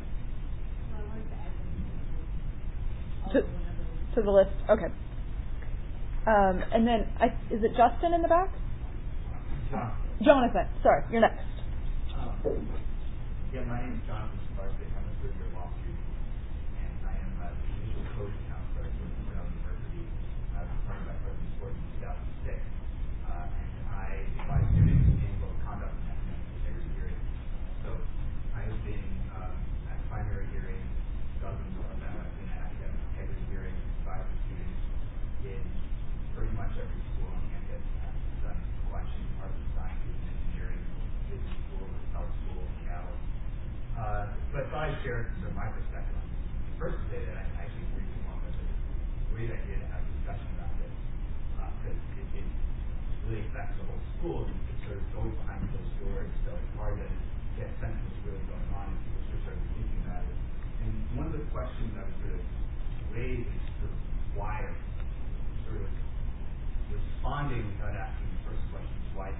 To, to the list. Okay. Um, and then, I, is it Justin in the back? John. Jonathan. Sorry, you're next. Um, yeah, my name is Jonathan Sparcy. I'm a third year law student, and I am uh, the initial code counselor for Cornell University. I was appointed by President Ford in two thousand six, uh, and I advise students in both conduct and academic integrity hearings. So I have been um, at primary hearings, dozens of them. I've been at academic integrity hearings, advising students in pretty much every school on campus. I've done collection, department of sciences and engineering, business school, health school, Seattle. Uh, but I share sort of my perspective on this. first to say that I actually agree with Mom that it's a great idea to have a discussion about this because uh, it, it really affects the whole school. And it's sort of going behind those doors, so it's hard to get a sense of what's really going on and people should start thinking about it. And one of the questions I was sort of raised is sort of why sort of responding without asking the first question is why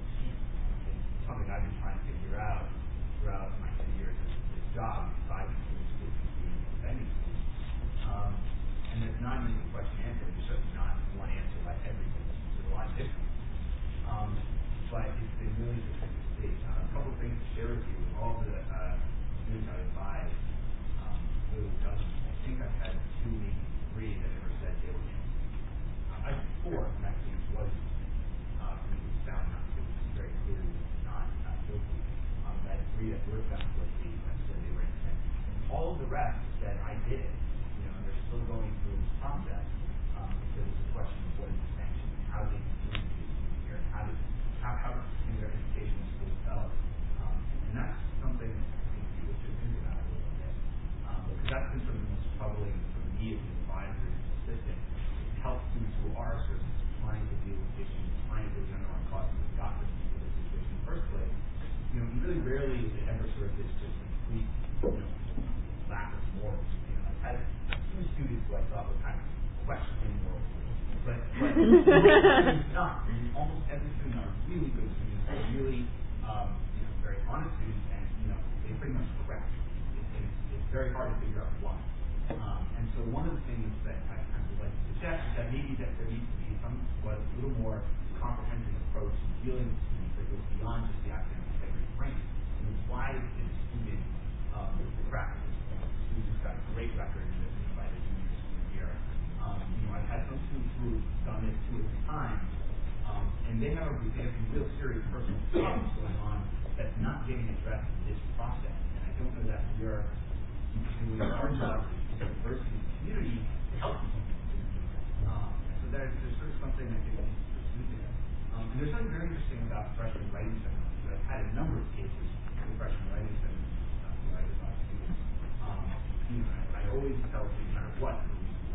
it's something I've been trying to figure out throughout my ten years of this job, five years of student defending schools. Um, and it's not an easy question to answer. There's certainly not one answer like everything. There's a lot of different. Um, but it's been really interesting to see. Uh, a couple of things to share with you. All the uh, students I advise, um, really doesn't. I think I've had two, maybe three that ever said they were in. Uh, I had four, and actually was uh, who was found not guilty, very clearly not, not guilty. Um, I had three that were found guilty and said they were innocent. All of the rest said I did it. You know, and they're still going through the process um, because it's a question of what is the sanction, how they communicate here, how does how how can their education in school develop, um, and that's something I think people should think about a little bit um, because that's been sort of the most troubling for me as an advisor and assistant to help students who are sort of trying to deal with issues, trying to generate causes that got them into this situation in the first place. You know, really rarely is it ever sort of this just complete, you know, lack of morals. You know, I've had two students who I thought were kind of questioning morals, but but it's not. I mean, almost every student are really good students, they're really um, you know, very honest students, and you know, they pretty much correct. It, it, it's very hard to figure out why. Um, and so one of the things that I kind of would like to suggest is that maybe that there needs to be some what a little more comprehensive approach to dealing with students that goes beyond just the academic integrity frame. I mean, why is a student um, practice? You know, students got a great record in this by the junior senior year. Um, you know, I've had some students who have done this two or three times, um, and they have, a, they have some real serious personal problems going on that's not getting addressed in this process. And I don't know that we're doing our job as a university and community to help people. Um, and so there's, there's sort of something I think we need to pursue there. Um, and there's something very interesting about freshman writing seminars. So I've had a number of cases with freshman writing seminars uh, where I advise students. Um, you know, I, I always tell students, no matter what,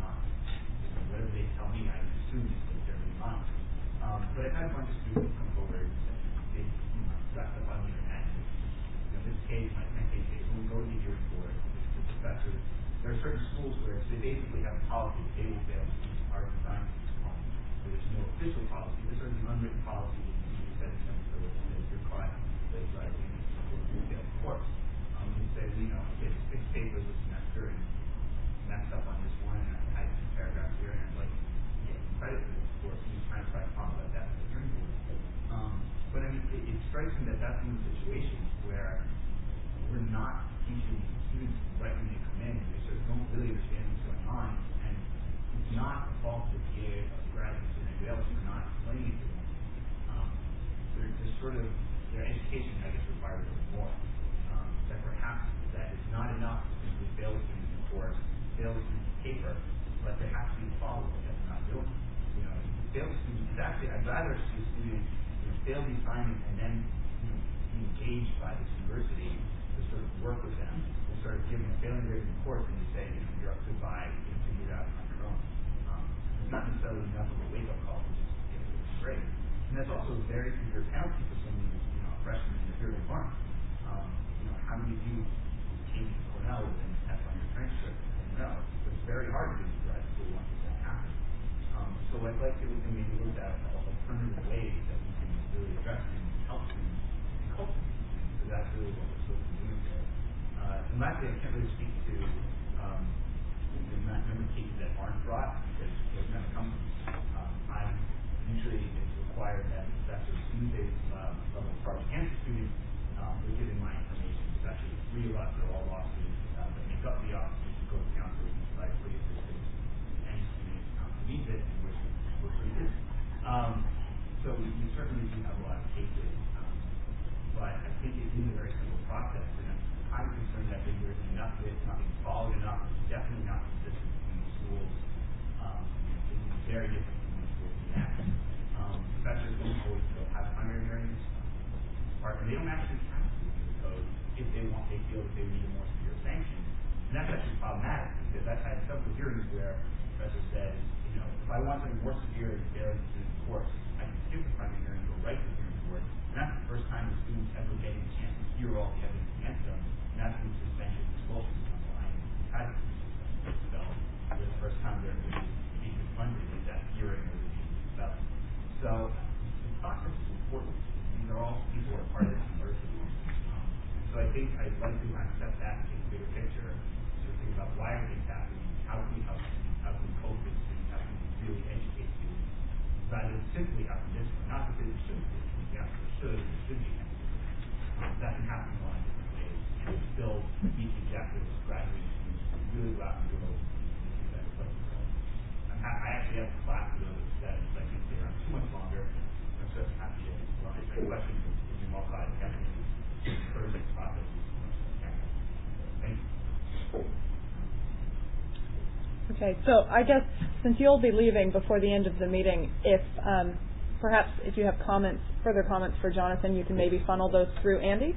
whatever they tell me, I assume that they're being honest. Um, but I've had a bunch of students come forward and they, you know, dressed up on the internet. You know, this case, my ten K case, when we go to the hearing board, the professors, there are certain schools where they basically have a policy that they will fail students art and science. So there's no official policy. There's sort of an unwritten policy that you said in terms of if you're caught plagiarizing you fail the course. Um, you say, you know, okay, six papers a semester and messed up on this one, and I had some paragraphs here, and I'd like to get some credit for this course, and you try to try to talk about that in the hearing board. Um, but I mean, it, it strikes me that that's one of the situations where we're not teaching students right when they come in, and they sort of don't really understand what's going on, and it's not the fault of the P A, of the graduates, or anybody else for not explaining it to them. Um, they're, they're sort of, their education, I guess, requires a little more. Um, that perhaps that it's not enough to simply fail students in the course, fail students paper, but there has to be a follow-up that they're not doing. You know, fail students, it's actually, I'd rather see a student you know, fail the assignment and then you know, be engaged by this university to sort of work with them and sort of give them a failing grade in the course and you say, you know, you're up, goodbye, you can figure it out on your own. Um, it's not necessarily enough of a wake-up call, which is, you know, which is great. And that's also a very severe penalty for someone who's, you know, a freshman in the third learn. Um, you know, how many of you came to Cornell with an F on your transcript? No, but it's very hard to do grad school once that happens. Um, so I'd like to maybe look at alternative ways that we can really address and help students and coach them, because that's really what we're supposed to be doing here. Uh, and lastly, I can't really speak to um, the number of cases that aren't brought because those never come to me. Um, I'm usually it's required that professors, as soon as they uh, level charge against a student, um, we're giving my information. There's actually three of us that are all law students uh, that make up the office. Go to counsel and provide free assistance and student um, needs it, and which we're free to. Um, so we, we certainly do have a lot of cases, um, but I think it is a very simple process, and I'm kind of concerned that maybe there's enough of it, it's not being followed enough, it's definitely not consistent between the schools. Um, it's very different between the schools and that. Um, professors don't always go have primary hearings, or they don't actually have to do the code if they want, they feel that they need a more severe sanction. And that's actually problematic because I've had several hearings where professors said, you know, if I want something more severe than failing to do the course, I can skip the primary hearing and go right to the hearing board. And that's the first time the students ever getting a chance to hear all the evidence against them. And that's when suspension and expulsion comes behind. Had to be suspended. So for the first time they're going to be funded at that hearing or the stuff. So the process is important. These are all people who are part of the university. Um, and so I think I'd like to kind of step back and take a bigger picture to think about why are things happening, how can we help students, how can we cope with students, how can we really educate students, rather than simply how to discipline. Not because it shouldn't be, we absolutely should, it should be. Um, that can happen in a lot of different ways, and still meet the objectives of graduating students who really go out and do it. I actually have a class of those that is, I think, they're too much longer. I'm just happy to answer any questions from you all sides. Definitely encourage this process. Thank you. Okay, so I guess since you'll be leaving before the end of the meeting, if um, perhaps if you have comments, further comments for Jonathan, you can maybe funnel those through Andy.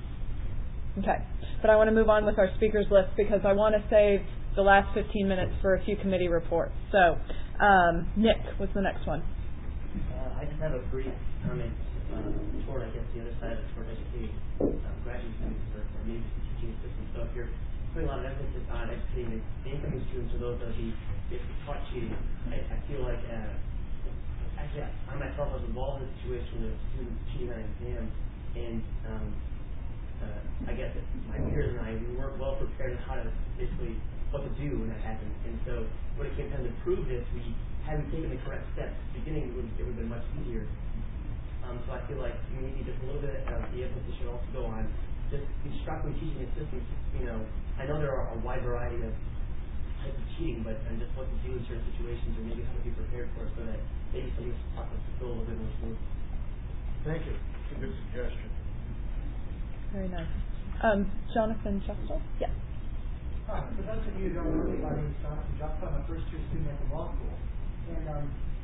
Okay, but I want to move on with our speakers list because I want to save the last fifteen minutes for a few committee reports. So, um, Nick was the next one. Uh, I just have a brief comment uh, toward, I guess, the other side of toward educating uh, graduate students or, or maybe teaching assistants. So if you're putting a lot of emphasis on educating the incoming students or those that will be taught cheating, I, I feel like, uh, actually, I myself was involved in a situation with a student cheating on exams, and um, uh, I guess my peers and I, we weren't well prepared on how to basically what to do when that happened. And so when it came time to prove this, we hadn't taken the correct steps. At the beginning, it would, it would have been much easier. Um, so I feel like maybe just a little bit of the emphasis should also go on just instructing teaching assistants. You know, I know there are a wide variety of types of cheating, but and just what to do in certain situations or maybe how to be prepared for it so that maybe some of this process will go a little bit more smooth. Thank you. It's a good suggestion. Very nice. Um, Jonathan Juxtal? Yes. Hi. For those of you who don't know me, my name is Jonathan Juxtal. I'm a first-year student at the law school. And um,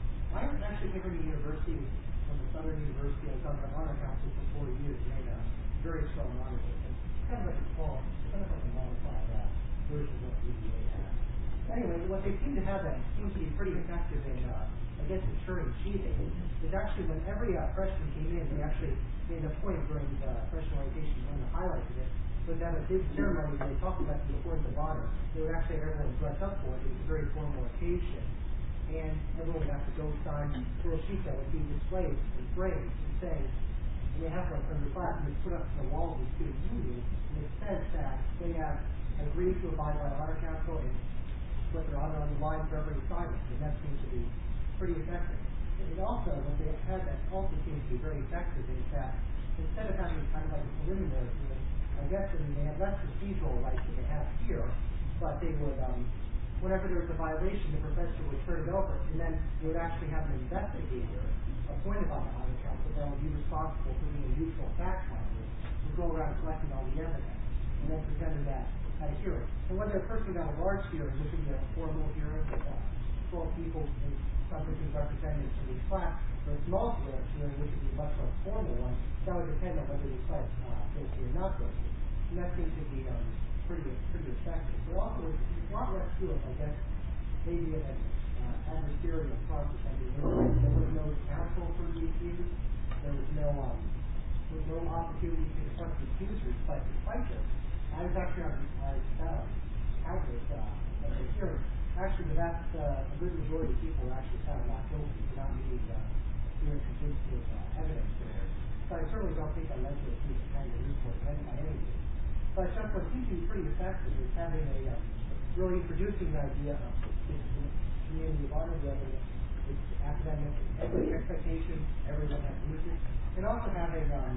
I actually came from the university, from the Southern University. I was on the honor council for four years and made a very strong honor system. Kind of like a small, kind of like a modified uh, version of what U V A has. Anyway, what they seem to have that seems to be pretty effective in, uh, I guess, deterring cheating is actually when every uh, freshman came in, they actually made a point during the freshman orientation, one of the highlights of it, was at a big ceremony where they talked about the importance of honor. They would actually have everyone dress up for it. It was a very formal occasion. And everyone would have to go sign little sheets that would be displayed and framed and say, and they have one from the class and they put up to the wall of the student union, and it says that they have agreed to abide by the honor council and put their honor on the line for every assignment. And that seems to be pretty effective. And also, what they had that also seems to be very effective is that instead of having kind of like a preliminary hearing, I guess I mean, they had less procedural rights than they have here, but they would, um, whenever there was a violation, the professor would turn it over, and then they would actually have an investigator appointed by the honor council that would be responsible for being a neutral fact finder, would go around collecting all the evidence, and then presenting that at a hearing. And whether a person got a large hearing, which would be a formal hearing with uh, twelve people, and some persons representatives from each class, or a small hearing, which would be a much more formal one, that would depend on whether the class uh, guilty or not guilty. And that seems to be um, pretty pretty effective. But also, it's a lot less to it, I guess, maybe an uh, adversarial process. I mean, there was no counsel for the accused. There was no um, there was no opportunity to confront the accusers. But despite this, I was actually on I uh, countless uh, at the hearing. Actually, the vast uh, a good majority of people were actually found not guilty for not meeting uh, clear and convincing uh, evidence there. So I certainly don't think I led to a kind of report by any means. But just what seems to be pretty effective is having a uh, really introducing the idea of community of honor, whether it's academic expectations, everyone has to use it, and also having um,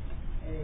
a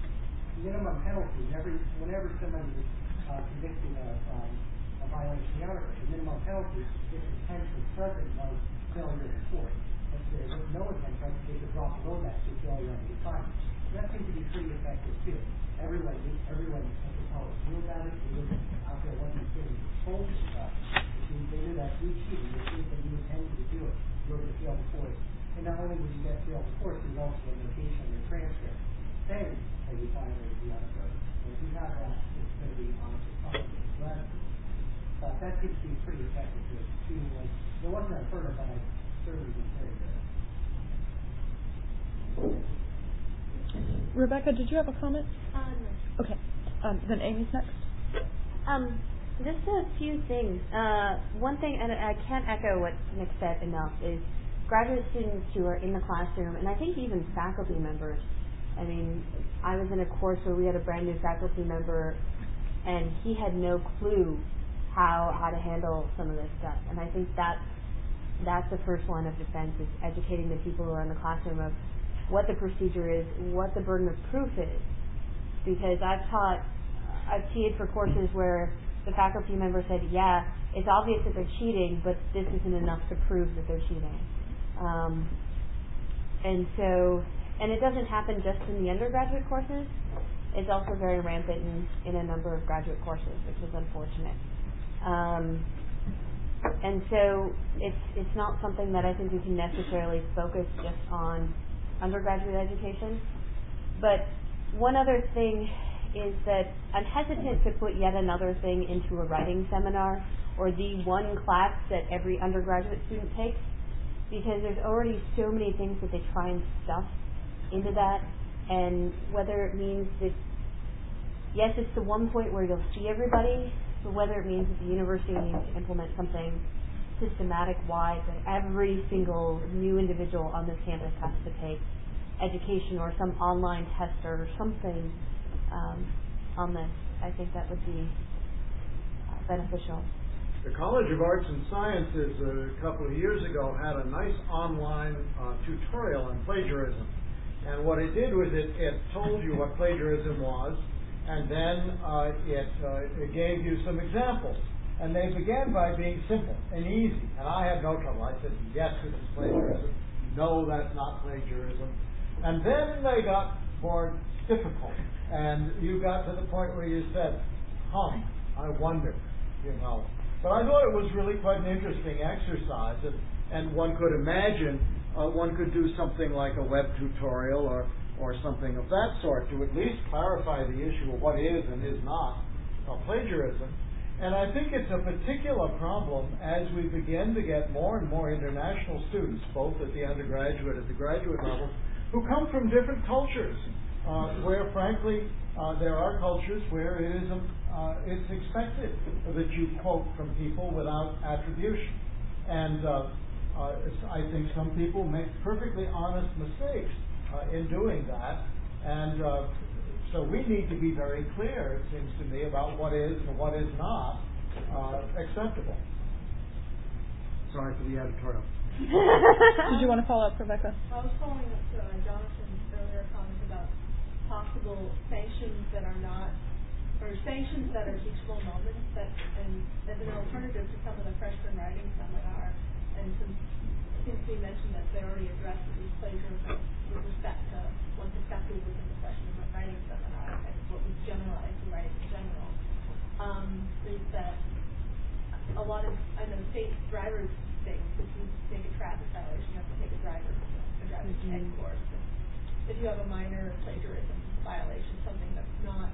minimum penalty. Whenever, whenever somebody is uh, convicted of um, a violation of the honor code, the minimum penalty, if intent was present, was failure to report. If there was no intent present, they could drop below that to failure on the assignment. That seems to be pretty effective too. Everyone, everyone has to tell us knew about it. They didn't out there wasn't getting told stuff. They knew that you cheated. They knew that you intended to do it. You were going to fail the course. And not only would you get failed the course, there's also a notation in your transcript saying that you violated the honor code. And if you have that, it's going to be honest and public. That, uh, that seems to be pretty effective to treating like, there wasn't a further, but I certainly did very good. Rebecca, did you have a comment? Uh, no. Okay. Um, then Amy's next. Um, just a few things. Uh, one thing, and I can't echo what Nick said enough, is graduate students who are in the classroom, and I think even faculty members. I mean, I was in a course where we had a brand new faculty member, and he had no clue how how to handle some of this stuff. And I think that's that's the first line of defense, is educating the people who are in the classroom of what the procedure is, what the burden of proof is. Because I've taught, I've T A'd for courses where the faculty member said, yeah, it's obvious that they're cheating, but this isn't enough to prove that they're cheating. Um, and so, and it doesn't happen just in the undergraduate courses. It's also very rampant in, in a number of graduate courses, which is unfortunate. Um, and so it's it's not something that I think we can necessarily focus just on undergraduate education. But one other thing is that I'm hesitant to put yet another thing into a writing seminar or the one class that every undergraduate student takes, because there's already so many things that they try and stuff into that, and whether it means that, yes, it's the one point where you'll see everybody, but whether it means that the university needs to implement something systematic-wise that every single new individual on this campus has to take education or some online test or something um, on this. I think that would be uh, beneficial. The College of Arts and Sciences a couple of years ago had a nice online uh, tutorial on plagiarism. And what it did was it, it told you what plagiarism was, and then uh, it, uh, it gave you some examples. And they began by being simple and easy. And I had no trouble. I said, yes, this is plagiarism. No, that's not plagiarism. And then they got more difficult. And you got to the point where you said, huh, I wonder, you know. But I thought it was really quite an interesting exercise. And, and one could imagine uh, one could do something like a web tutorial or, or something of that sort to at least clarify the issue of what is and is not uh, plagiarism. And I think it's a particular problem as we begin to get more and more international students, both at the undergraduate and the graduate level, who come from different cultures, uh, where, frankly, uh, there are cultures where it is, uh, it's expected that you quote from people without attribution. And uh, uh, I think some people make perfectly honest mistakes uh, in doing that. And uh, So we need to be very clear, it seems to me, about what is and what is not uh, acceptable. Sorry for the editorial. Did you want to follow up, Rebecca? I was following up to uh, Jonathan's earlier comments about possible sanctions that are not, or sanctions that are teachable moments, that, and as an alternative to some of the freshman writing seminar, and since, since we mentioned that they already addressed these plagiarism with respect to what's accepted within the freshman writing seminar, and what was generalized in writing in general, um, is that a lot of, I know, state drivers things, if you take a traffic violation, you have to take a driver, a driver's ed course. And if you have a minor plagiarism violation, something that's not,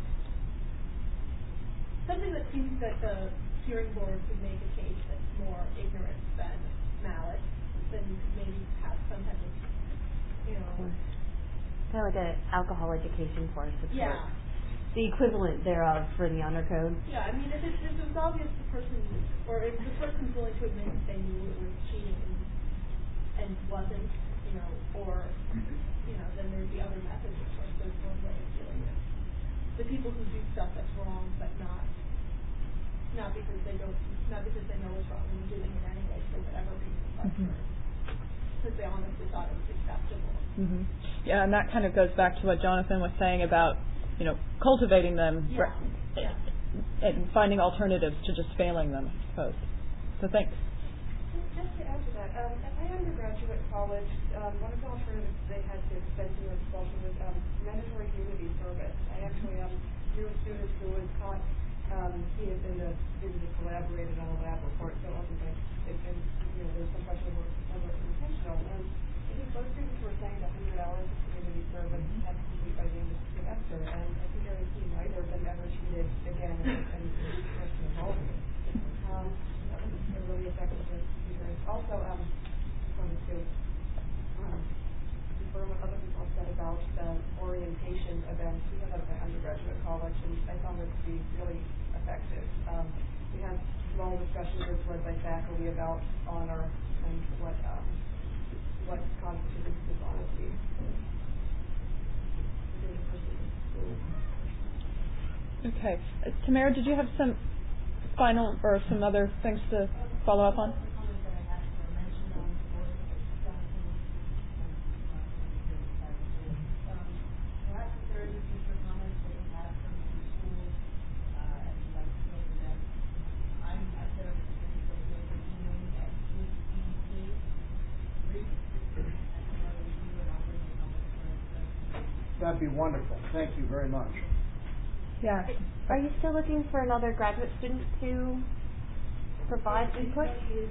something that seems that the hearing board could make a case that's more ignorance than malice, then you could maybe have some type of, you know, kind of like an alcohol education course. Yeah. The equivalent thereof for the honor code. Yeah, I mean, if it's, if it was obvious the person, or if the person's willing to admit that they knew it was cheating and, and wasn't, you know, or, you know, then there'd be other methods. Of course, there's one way of dealing with the people who do stuff that's wrong, but not, not because they don't, not because they know it's wrong and doing it anyway for whatever reason, but mm-hmm. because they honestly thought it was acceptable. Mm-hmm. Yeah, and that kind of goes back to what Jonathan was saying about, you know, cultivating them yeah. Yeah. and finding alternatives to just failing them, I suppose. So thanks. Just to add to that, um, at my undergraduate college, um, one of the alternatives they had to extend to expulsion was um, mandatory community service. I actually um, knew a student who was caught. Um, he had been a student who collaborated on a lab report, so it wasn't like, it, and, you know, there was some question over over intentional. And I think most students were saying that one hundred hours of community service had to complete by the end of the semester, and I think every team might have been ever cheated again and, and the speakers. Also, um, just wanted to um, confirm what other people have said about the orientation events. We have at my undergraduate college, and I found this to be really effective. Um, we had small discussion groups led by faculty about honor and what um, what constitutes dishonesty. Okay. Uh, Tamara, did you have some final or some other things to follow up on? That'd be wonderful. Thank you very much. Yeah. Are you still looking for another graduate student to provide input?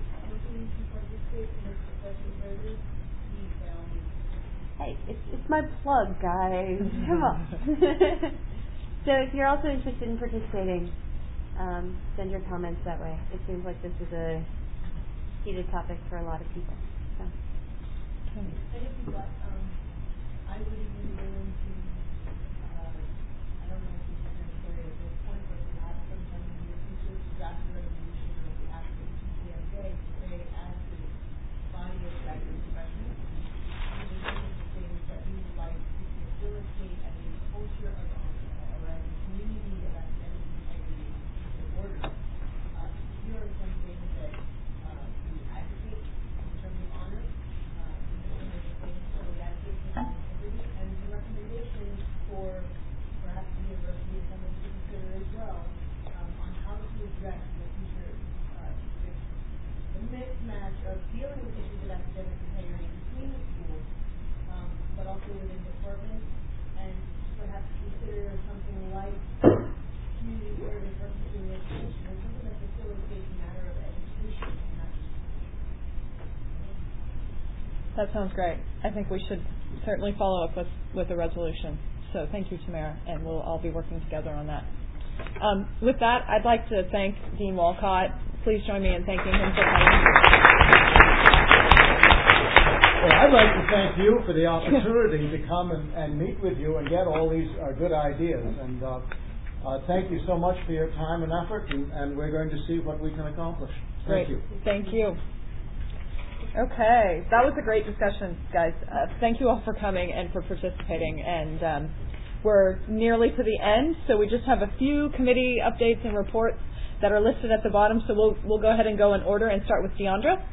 Hey, it's, it's my plug, guys. Come on. So if you're also interested in participating, um, send your comments that way. It seems like this is a heated topic for a lot of people. So. I guess what um, I would even be willing to, uh, I don't know if it's necessary at this point, but perhaps sometime in the future to draft a resolution or the actual T P M J to say as the body of graduate professionals, these are some of the things that we would like to facilitate as a culture of honor or as a community of academic integrity in order. Uh, here are some things that uh, we advocate in terms of honor. And the recommendations for perhaps the university and someone to consider as well um, on how to address the future, uh, the, the mismatch of dealing with issues of academic integrity between the schools, um, but also within departments, and perhaps consider something like community service or community education, or something that facilitates a matter of education and not just. That sounds great. I think we should certainly follow up with, with a resolution. So thank you, Tamara, and we'll all be working together on that. Um, with that, I'd like to thank Dean Walcott. Please join me in thanking him for coming. Well, I'd like to thank you for the opportunity to come and, and meet with you and get all these uh, good ideas. And uh, uh, thank you so much for your time and effort, and, and we're going to see what we can accomplish. Thank Great. you. Thank you. Okay, that was a great discussion, guys. Uh, thank you all for coming and for participating. And um, we're nearly to the end, so we just have a few committee updates and reports that are listed at the bottom. So we'll we'll go ahead and go in order and start with Deandra.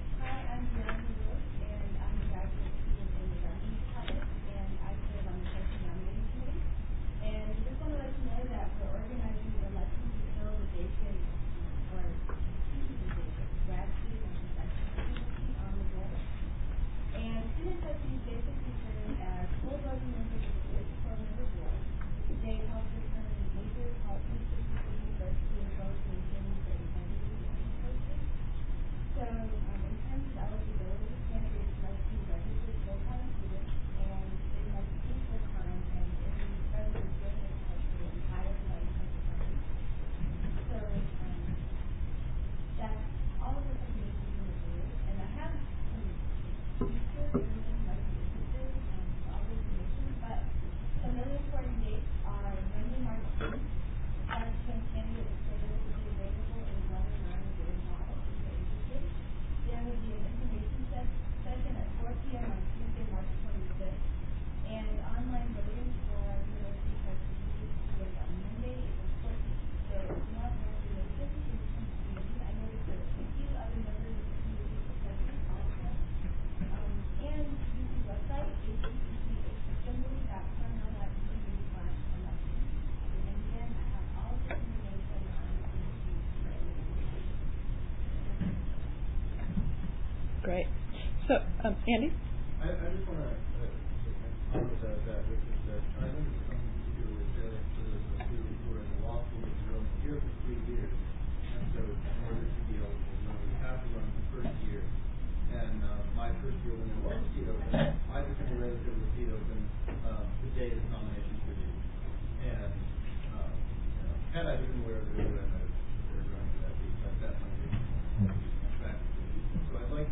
Great. So, um, Andy? I, I just want to uh, comment that, that which is that I think it's something to do with uh, for those of us who who are in the law school and are only here for three years. And so in order to be eligible, you know, we have to run the first year. And uh, my first year when there was a seat open, I became aware that there was a seat open uh, the day the nominations were due. And uh, you know, had I been aware that they were going to they were going to that seat, that that might be in fact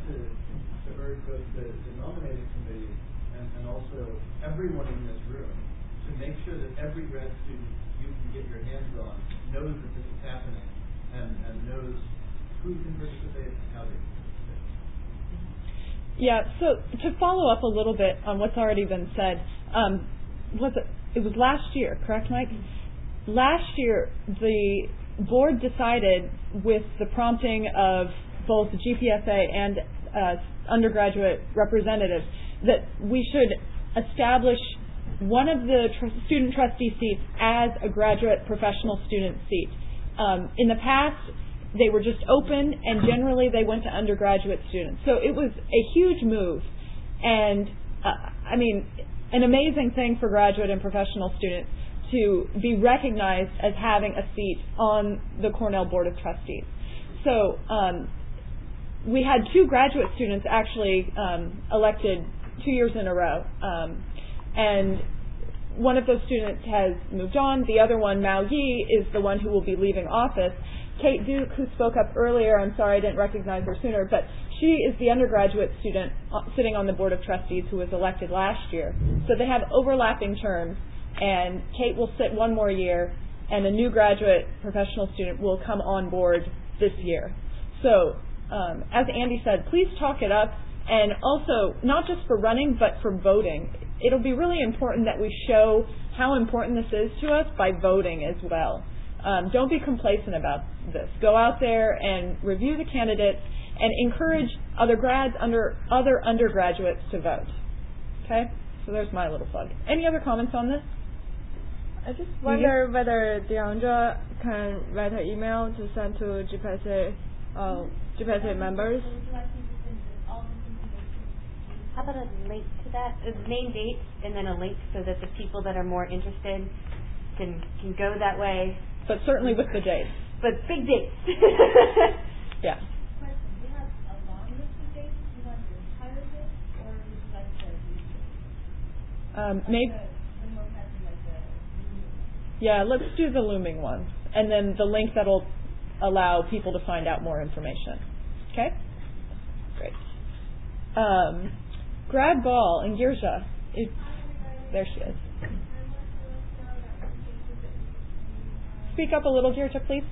to, to urge both the, the nominating committee and, and also everyone in this room to make sure that every grad student you can get your hands on knows that this is happening and, and knows who can participate and how they can participate. Yeah, so to follow up a little bit on what's already been said, um, was it, it was last year, correct, Mike? Last year, the board decided, with the prompting of both the G P S A and uh, undergraduate representatives, that we should establish one of the tr- student trustee seats as a graduate professional student seat. Um, in the past, they were just open, and generally they went to undergraduate students. So it was a huge move, and uh, I mean, an amazing thing for graduate and professional students to be recognized as having a seat on the Cornell Board of Trustees. So um, we had two graduate students actually um, elected two years in a row, um, and one of those students has moved on. The other one, Mao Yi, is the one who will be leaving office. Kate Duke, who spoke up earlier, I'm sorry I didn't recognize her sooner, but she is the undergraduate student sitting on the Board of Trustees who was elected last year. So they have overlapping terms, and Kate will sit one more year, and a new graduate professional student will come on board this year. So, um, as Andy said, please talk it up, and also, not just for running, but for voting. It'll be really important that we show how important this is to us by voting as well. Um, don't be complacent about this. Go out there and review the candidates and encourage other grads, under other undergraduates to vote. Okay? So there's my little plug. Any other comments on this? I just wonder mm-hmm. whether Deandra can write an email to send to G P S A, uh, G P S A members. How about a link to that? A name, date, and then a link so that the people that are more interested can can go that way. But certainly with the dates. But big dates. Yeah. Um, maybe. Yeah, let's do the looming one, and then the link that'll allow people to find out more information. Okay. Great. Um, Grad Ball and Girja. Is, there she is. Speak up a little, Girja, please.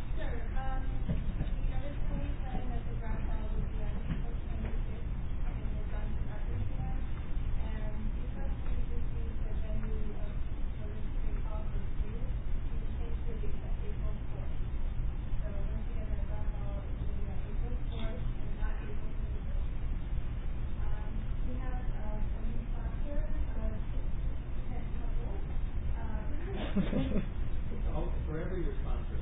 Forever your sponsor.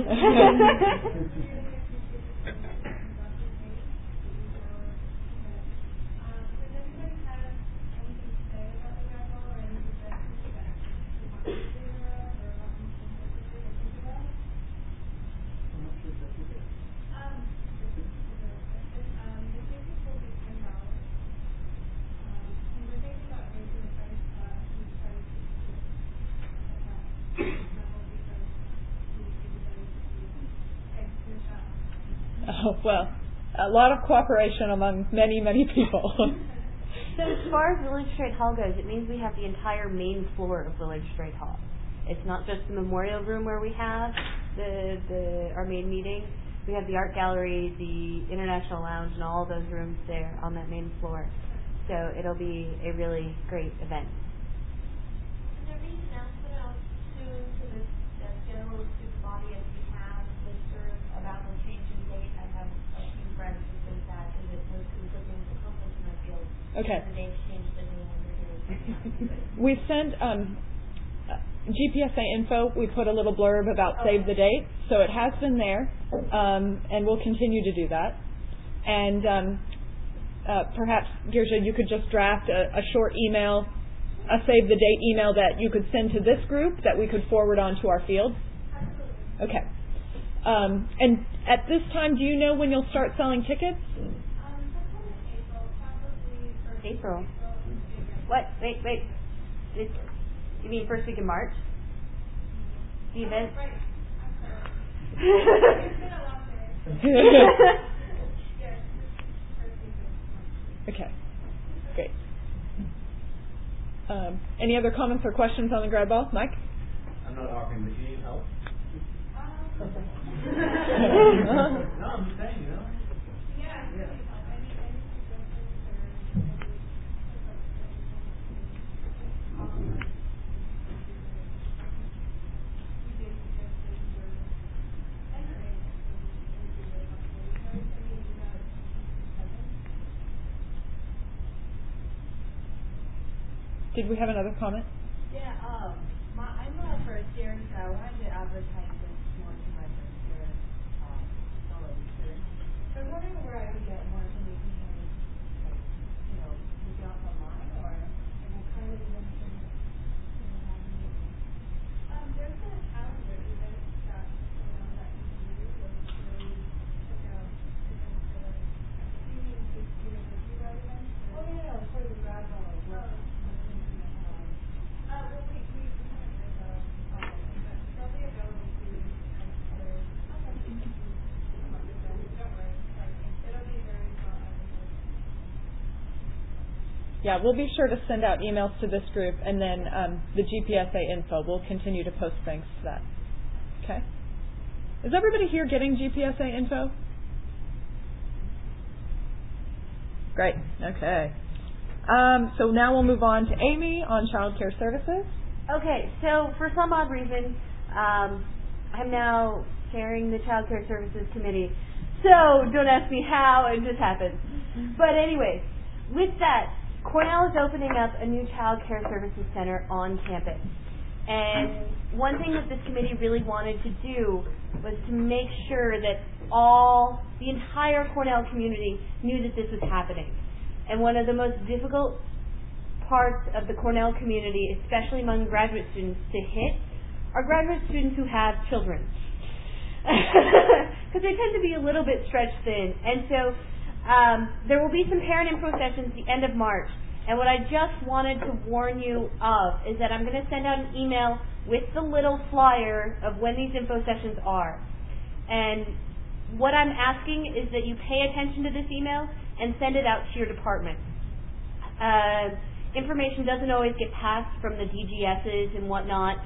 Oh, well, a lot of cooperation among many, many people. So as far as Willard Straight Hall goes, it means we have the entire main floor of Willard Straight Hall. It's not just the memorial room where we have the, the our main meeting. We have the art gallery, the international lounge, and all those rooms there on that main floor. So it'll be a really great event. Is there any announcement out soon to the uh, general student body as we have listserv about the change in date? I have a few friends who think that and it was conflicting with the conflict in my field. Okay. The date's changed and no longer here. We sent um, G P S A info. We put a little blurb about okay. Save the Date, so it has been there, um, and we'll continue to do that. And um, uh, perhaps, Girja, you could just draft a, a short email, a Save the Date email that you could send to this group that we could forward on to our field. Absolutely. Okay. Um, and at this time, do you know when you'll start selling tickets? Um, April, probably first April. April. What? Wait, wait. It's, you mean first week in March? The event? Oh, right. I'm sorry. It's been a long day. Yes, first week Okay, great. Um, any other comments or questions on the grad ball, Mike? I'm not offering, but do you need help? uh-huh. No, I'm just saying, you know. Yeah. Yeah. Did we have another comment? Yeah, um, my, I'm uh, for a steering, so I wanted to advertise this more to my first year um, fellow students. So I'm wondering where I could get more information on this, like, you know, maybe off online or and what kind of events and, you know, having Um, there's a calendar even that um, that you can use where you really check out events for like you mean the university grad events? Oh yeah, yeah, for the grad ball as well. Uh, well, we, we haven't read those, um, but they'll be available to you as other opportunities to come up with them. Don't worry, like, it'll be very well advertised. Yeah, we'll be sure to send out emails to this group, and then um, the G P S A info. We'll continue to post things to that. Okay? Is everybody here getting G P S A info? Great. Okay. Um, so now we'll move on to Amy on child care services. Okay, so for some odd reason, um, I'm now chairing the Child Care Services Committee. So don't ask me how, it just happened. But anyway, with that, Cornell is opening up a new Child Care Services Center on campus. And one thing that this committee really wanted to do was to make sure that all, the entire Cornell community knew that this was happening. And one of the most difficult parts of the Cornell community, especially among graduate students, to hit are graduate students who have children. Because they tend to be a little bit stretched thin. And so um, there will be some parent info sessions at the end of March. And what I just wanted to warn you of is that I'm going to send out an email with the little flyer of when these info sessions are. And what I'm asking is that you pay attention to this email and send it out to your department. Uh, information doesn't always get passed from the D G Ss and whatnot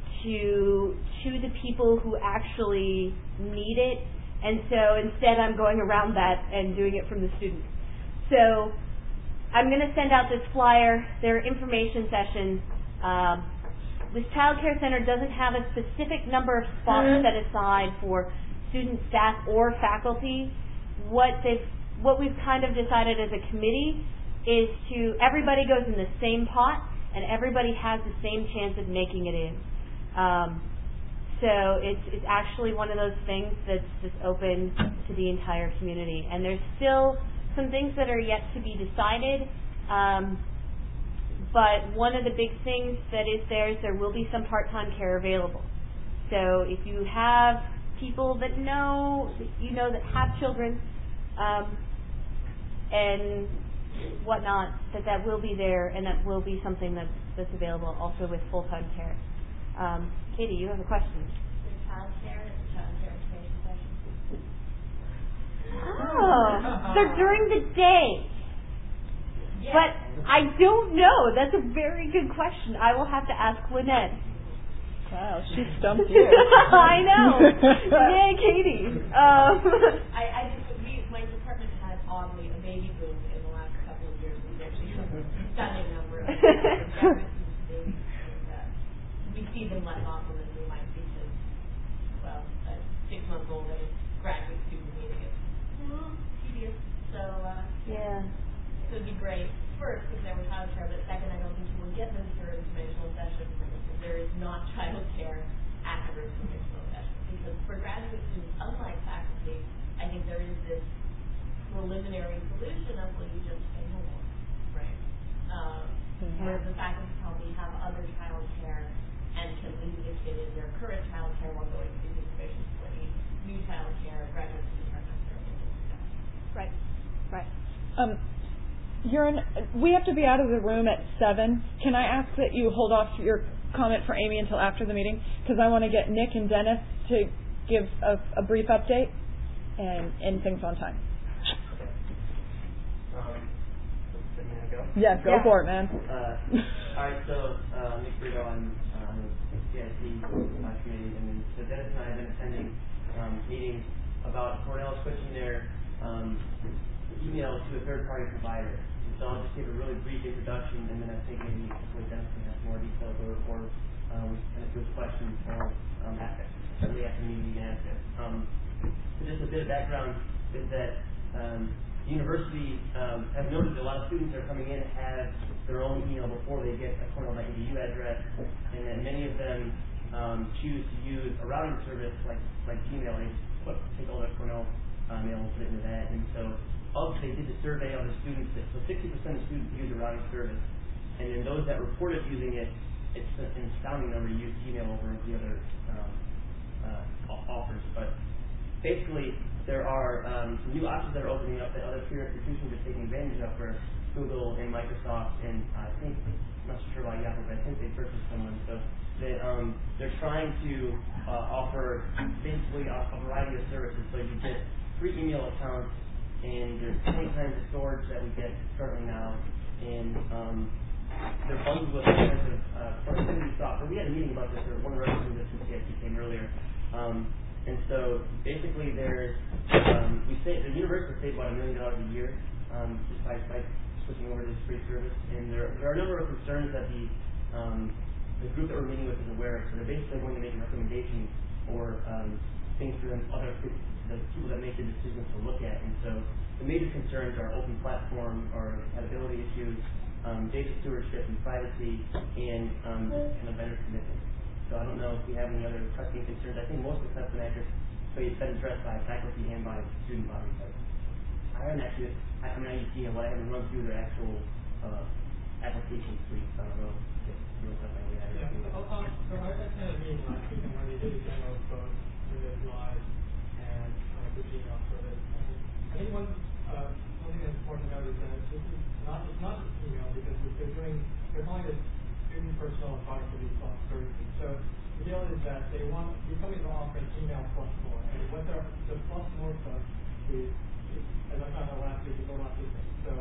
to to the people who actually need it, and so instead I'm going around that and doing it from the students. So I'm going to send out this flyer. There are information sessions. Um, this child care center doesn't have a specific number of spots set aside for student, staff, or faculty. What they've What we've kind of decided as a committee is to, everybody goes in the same pot and everybody has the same chance of making it in. Um, so it's it's actually one of those things that's just open to the entire community. And there's still some things that are yet to be decided. Um, but one of the big things that is there is there will be some part-time care available. So if you have people that know, you know, that have children, um, and whatnot, that that will be there, and that will be something that's, that's available also with full-time care. Um, Katie, you have a question. The child care and the child care information sessions. Oh, they're during the day. Yes. But I don't know. That's a very good question. I will have to ask Lynette. Wow, she stumped you. I know. Yay, Katie. Um, I, I just, we, my department had oddly a baby boom in the last couple of years. We actually have a stunning number of graduates and babies, and uh, we see them less often than we might see to, well, a six-month-old and a graduate student meeting. It's a little tedious, so uh, yeah. So it'd be great, first, if there were child care, but second, I don't think you will get them through informational sessions if there is not child care at every informational session. Because for graduate students, unlike faculty, I think there is this preliminary solution of, well, you just stay home, right? Um, Mm-hmm. Whereas the faculty probably have other child care and can leave the kid in their current child care while going through the information support needs. New child care, graduate students are necessarily able to do that. Right, right. Um, Euron, we have to be out of the room at seven. Can I ask that you hold off your comment for Amy until after the meeting? Because I want to get Nick and Dennis to give a, a brief update and end things on time. Um, Yes, go Yeah. for it, man. Uh, all right, so uh, Nick Brito, I'm uh, on the C I C uh, committee, and so Dennis and I have been attending um, meetings about Cornell switching their um, email to a third-party provider. And so I'll just give a really brief introduction, and then I think maybe hopefully Dennis can have more details or, or um, kind of those questions or um, after, certainly after the meeting we can answer. Um, so just a bit of background is that um, the university um, has noticed that a lot of students that are coming in have their own email before they get a Cornell dot E D U address, and then many of them um, choose to use a routing service like like Gmail. They put, take all their Cornell uh, mail and put it into that, and so also they did the survey of the students. That, so sixty percent of students use a routing service, and then those that reported using it, it's an astounding number use Gmail over the other um, uh, offers. But basically, there are um, some new options that are opening up that other peer institutions are taking advantage of for Google and Microsoft, and uh, I think, I'm not sure about Yahoo, but I think they purchased someone. So they, um, they're trying to uh, offer basically a, a variety of services. So you get free email accounts, and there's twenty times the storage that we get currently now, and um, they're bundled with expensive uh, productivity software. We had a meeting about this, or one of the representatives from C I C came earlier. Um, And so basically there's, um, we say, the university saves about a million dollars a year um, just by, by switching over to this free service. And there, there are a number of concerns that the um, the group that we're meeting with is aware of. So they're basically going to make recommendations or um, things for them, other the people that make the decisions to look at. And so the major concerns are open platform or compatibility issues, um, data stewardship and privacy, and um, just kind of vendor commitment. So I don't know if we have any other pressing concerns. I think most of the custom address so it's been addressed by faculty and by student bodies. But I haven't actually, I, I mean, I used to, I haven't run through their actual uh, application suite. So I don't know if you know something we have. Yeah, so, um, so I attended a meeting last week when they did a demo of both Windows Live and uh, the Gmail service. And I think one, uh, one thing that's important to note is that this is not, it's not just email, because what they're doing, they're calling it student personal and productivity services. So the deal is that they want, these companies are offering email plus more, and what they're, the plus more stuff is, is as I found out last week, is a lot different. So,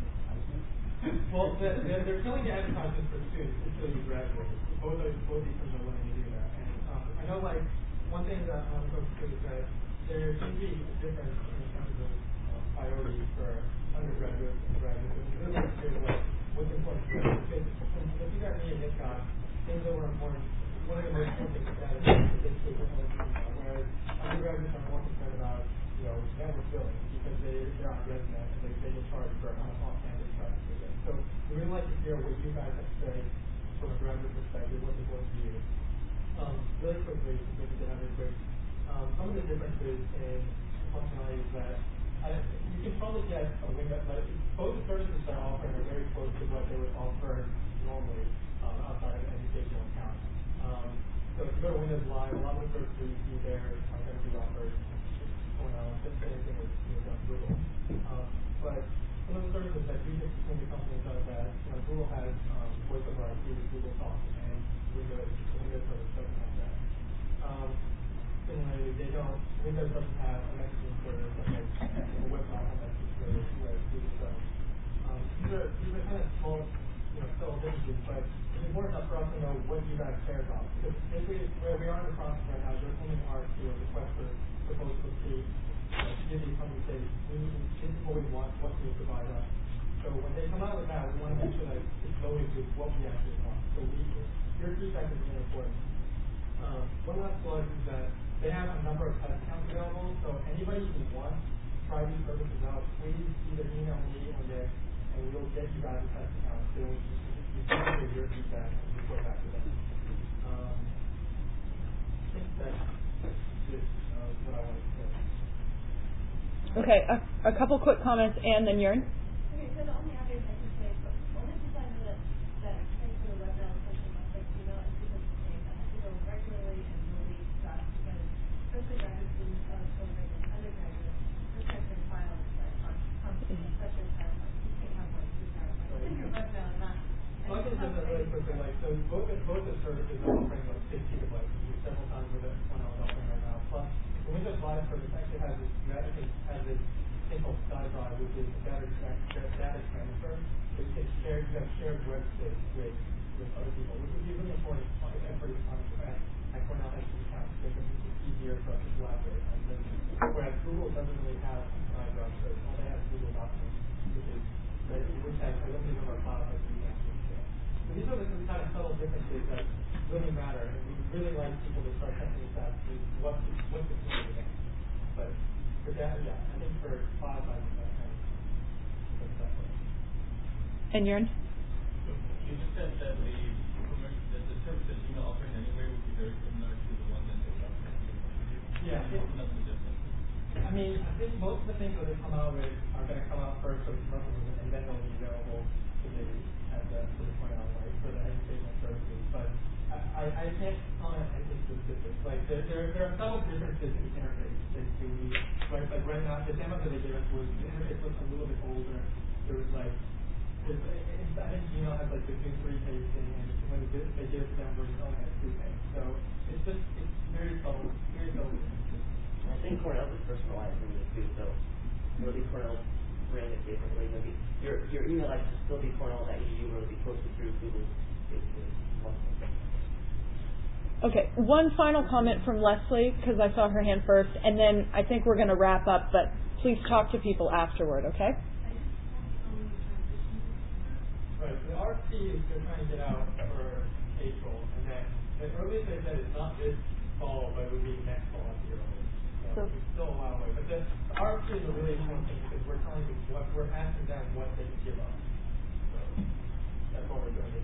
well, they're, they're, they're killing the advertisements for students until you graduate. Both are, both these firms are willing to do that. And um, I know, like, one thing that I'm going to say is that there should be a difference in terms of uh, priorities for undergraduates and graduates. It's really clear what what's important to them. Because if you got me and Nick got things that were important, one of the most important things that is basically working with email, whereas undergraduates are more concerned about, you know, network building because they, they're on ResNet and they, they get charged for on off-campus practice. So we really like to hear what you guys have to say from a graduate perspective, what's important to you. Um, really quickly, because we have a break, um, some of the differences in functionality is that I, you can probably get a window, like both the services that are offering are very close to what they would offer normally um, outside of an educational account. Um, so if you go to Windows Live, a lot of the services you see there are going to be offered someone else, just anything with you know, Google. Um, but some of the services that do get between the companies are that you know, Google has um, voice over I P with Google Talk, and Windows, the Windows service doesn't have that. Um, Similarly, they don't, Windows doesn't have a messaging service like a web novel messaging service where Google does. Um, these are these are kind of small, you know, subtle differences, but it's important enough for us to know what you guys care about. Because basically, where we are in the process right now, they're sending R F Q, a request for proposal to give these companies say, we need, this is what we want, what can you provide us? So when they come out with that, we want to make sure that it's going to what we actually want. So we, your feedback is really important. Um, one last plug is that they have a number of test accounts available, so anybody who wants to try these services out, please either email me or Nick, and we'll get you guys a test account. So you can give your feedback and report back to them. Um, I think that's just uh, what I wanted to say. Okay, a, a couple quick comments, and then Jörn. Okay, so the only obvious I can say, but only because I know that that thanks to the web now, especially much like email, is because it's safe. I have to go regularly and really stuff because especially graduate students are so great and undergraduates, protecting files like on constantly, such as PowerPoint. You can't have like two PowerPoints in your web now and not. Well, I can say that really quickly, like, so both, both the services are offering like six gigabytes, which is several times what one else offering right now. Plus, the Windows Live service actually has this, you actually have this thing called SkyDrive, which is a data, tra- data transfer. It, it's shared, you have shared web space with, with other people, which would be really important for everybody on at, at Cornell Institute accounts because it's easier for us to collaborate on this. Whereas Google doesn't really have SkyDrive, so all they have is Google Documents, which is right, which has I don't think of our cloud like we actually share. So these are the kind of subtle differences that really matter, and we really like people to start testing this out to what what's the key to that. But for that, yeah, I think for cloud, I think that kind of puts that way. And Jörn? So you just said that the that the service that email offering anyway would be very similar to the one that they offer. Yeah. Nothing different. I mean, I think most of the things that they come out with are going to come out first for the commercial movement, and then they'll be available to the at the to the point out, right, for the educational services. But I, I can't comment on anything specific. Like there, there there are subtle differences in the interface that we right like right now the demo that they gave us was the interface was a little bit older. There was like it's, it's, I think Gmail has like the new three page thing, and when they, they give us down version only has two things. So it's just it's very subtle, very subtle differences. I think Cornell is personalizing this too, so really Cornell ran it differently. Maybe your your email address will still be cornell dot e d u or it'll be posted through Google. Okay, one final comment from Leslie, because I saw her hand first, and then I think we're going to wrap up, but please talk to people afterward, okay? Right, the R F P is they're trying to get out for April, and then the earliest they said it's not this fall, but it would be next fall at the earliest. So it's still a while away. But the, the R F P is a really important thing because we're telling them what we're asking them what they can give us. So that's what we're doing.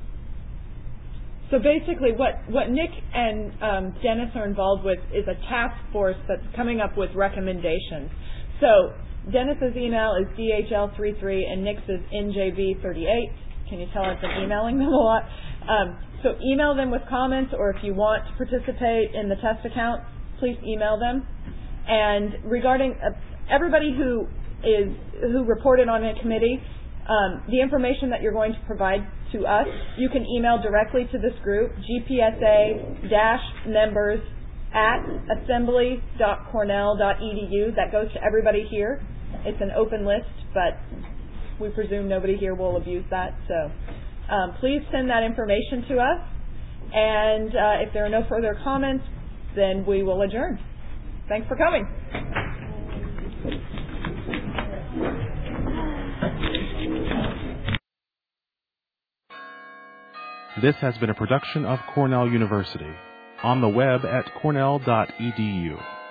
So basically what, what Nick and um, Dennis are involved with is a task force that's coming up with recommendations. So Dennis's email is D H L thirty-three and Nick's is N J V thirty-eight. Can you tell I've been emailing them a lot? Um, so email them with comments, or if you want to participate in the test account, please email them. And regarding uh, everybody who is who reported on a committee, um, the information that you're going to provide to us, you can email directly to this group, G P S A members at assembly dot cornell dot e d u. That goes to everybody here. It's an open list, but we presume nobody here will abuse that. So um, please send that information to us. And uh, if there are no further comments, then we will adjourn. Thanks for coming. This has been a production of Cornell University. On the web at cornell dot e d u.